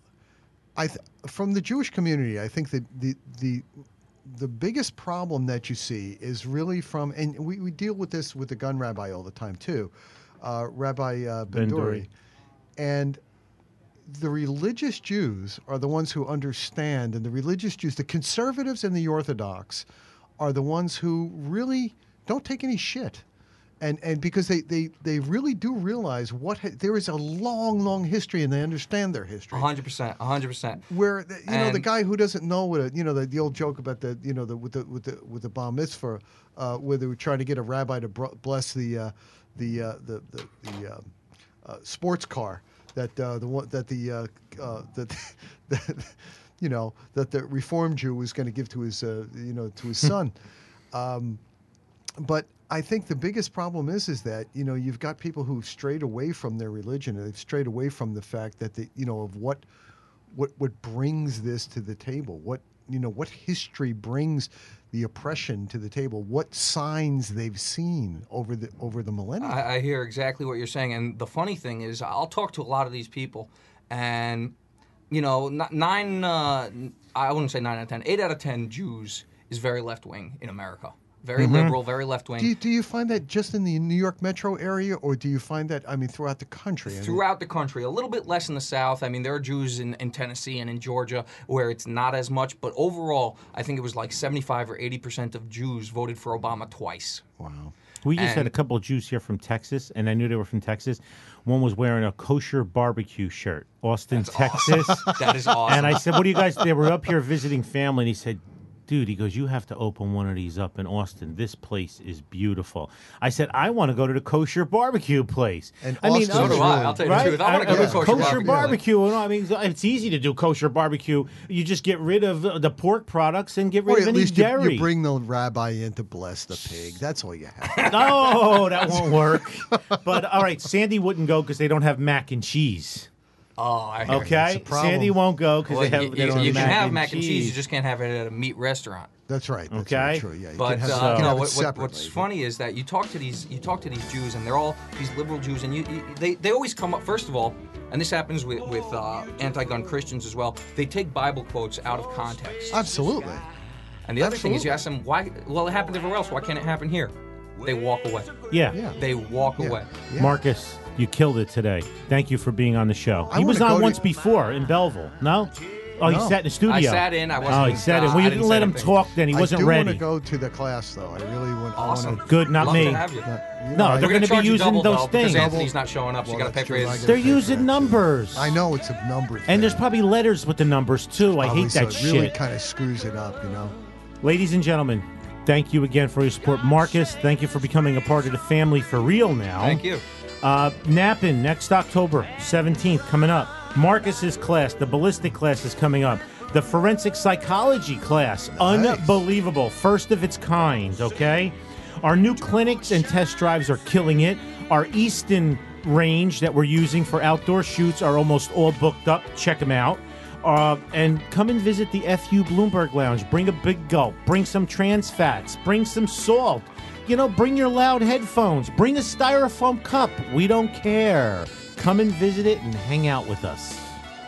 I th- from the Jewish community, I think that the the the biggest problem that you see is really from, and we, we deal with this with the gun rabbi all the time too, uh, Rabbi uh, Ben Ben-Duri. Duri, and the religious Jews are the ones who understand, and the religious Jews, the conservatives and the Orthodox, are the ones who really don't take any shit. And and because they, they, they really do realize what ha- there is a long, long history, and they understand their history. A hundred percent, a hundred percent. Where the, you know the And- guy who doesn't know what a, you know the, the old joke about the you know the with the with the with the bar mitzvah, uh, where they were trying to get a rabbi to br- bless the uh, the, uh, the the the uh, uh, sports car that uh, the one that the uh, uh, that that you know that the Reform Jew was going to give to his uh, you know to his son. Um, but I think the biggest problem is is that you know you've got people who strayed away from their religion, and they've strayed away from the fact that the you know of what what what brings this to the table, what you know what history brings the oppression to the table, what signs they've seen over the over the millennia. I, I hear exactly what you're saying, and the funny thing is, I'll talk to a lot of these people, and you know, n- nine, uh, I wouldn't say nine out of ten, eight out of ten Jews is very left wing in America, very liberal, very left wing. Do you, do you find that just in the New York metro area, or do you find that, I mean, throughout the country? I mean, Throughout the country, a little bit less in the South. I mean, there are Jews in, in Tennessee and in Georgia where it's not as much, but overall, I think it was like seventy-five or eighty percent of Jews voted for Obama twice. Wow. We just had And- a couple of Jews here from Texas, and I knew they were from Texas. One was wearing a kosher barbecue shirt, Austin, That's Texas. awesome. That is awesome. And I said, "What do you guys?" They were up here visiting family, and he said, "Dude," he goes, "you have to open one of these up in Austin. This place is beautiful." I said, "I want to go to the kosher barbecue place." And I mean, Austin So is do I. really- I'll tell you the right? truth. I want to go I- to I- kosher, kosher barbecue. barbecue. and I mean, it's easy to do kosher barbecue. You just get rid of the pork products and get rid Or of at any least you, dairy. you bring the rabbi in to bless the pig. That's all you have. No, that won't work. But all right, Sandy wouldn't go because they don't have mac and cheese. Oh, I hear you. Okay, problem. Sandy won't go because Well, they have. you, they you- don't you have can mac have and mac and cheese. cheese. You just can't have it at a meat restaurant. That's right. That's Okay. very true. Yeah, you But can have, uh, you can you know have it what, what, separately. what's funny is that you talk to these you talk to these Jews, and they're all these liberal Jews, and you, you they they always come up first of all, and this happens with with uh, anti-gun Christians as well. They take Bible quotes out of context. Absolutely. And the other thing is, you Absolutely. ask them why. Well, it happened everywhere else. Why can't it happen here? They walk away. Yeah. Yeah. They walk Yeah. away. Yeah. Marcus, you killed it today. Thank you for being on the show. I he was wanna on go once to- before in Belleville. No? Oh, he No. sat in the studio. I sat in. I wasn't. Oh, he sat in. uh, Well, you I didn't say let him anything. talk then. He wasn't I do ready. want to go to the class, though. I really want. Awesome. I wanna, Good, not Love me. to have you. you know, No, I- they're going to be charge you using double, those though, because things. Anthony's not showing up, so Well, you got to pay that's for true. I his. gotta They're pay for using that, too. numbers. I know it's a number. And there's thing. probably letters with the numbers too. I Probably, hate that so shit. it really kind of screws it up, you know. Ladies and gentlemen, thank you again for your support. Marcus, thank you for becoming a part of the family for real now. Thank you. Uh, Nappin next October seventeenth coming up. Marcus's class, the ballistic class, is coming up. The forensic psychology class, Nice. unbelievable, first of its kind. Okay, our new clinics and test drives are killing it. Our Easton range that we're using for outdoor shoots are almost all booked up. Check them out. Uh, and come and visit the F U Bloomberg Lounge. Bring a big gulp. Bring some trans fats. Bring some salt. You know, bring your loud headphones. Bring a styrofoam cup. We don't care. Come and visit it and hang out with us.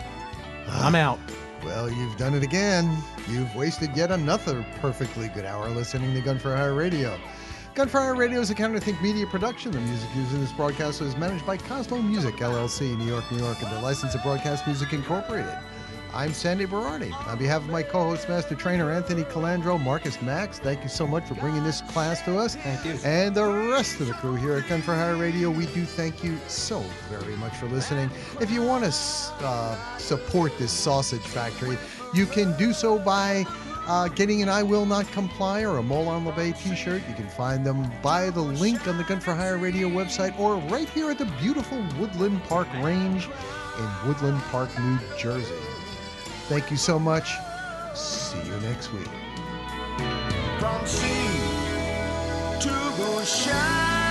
I'm out. Well, you've done it again. You've wasted yet another perfectly good hour listening to Gun for Hire Radio. Gun for Hire Radio is a Counter Think media production. The music used in this broadcast is managed by Cosmo Music, L L C, New York, New York, and the License of Broadcast Music Incorporated. I'm Sandy Berardi. On behalf of my co-host, Master Trainer Anthony Calandro, Marcus Max, thank you so much for bringing this class to us. Thank you. And the rest of the crew here at Gun for Hire Radio, we do thank you so very much for listening. If you want to uh, support this sausage factory, you can do so by uh, getting an I Will Not Comply or a Molon LeVay t-shirt, you can find them by the link on the Gun for Hire Radio website or right here at the beautiful Woodland Park Range in Woodland Park, New Jersey. Thank you so much. See you next week. From sea to shine.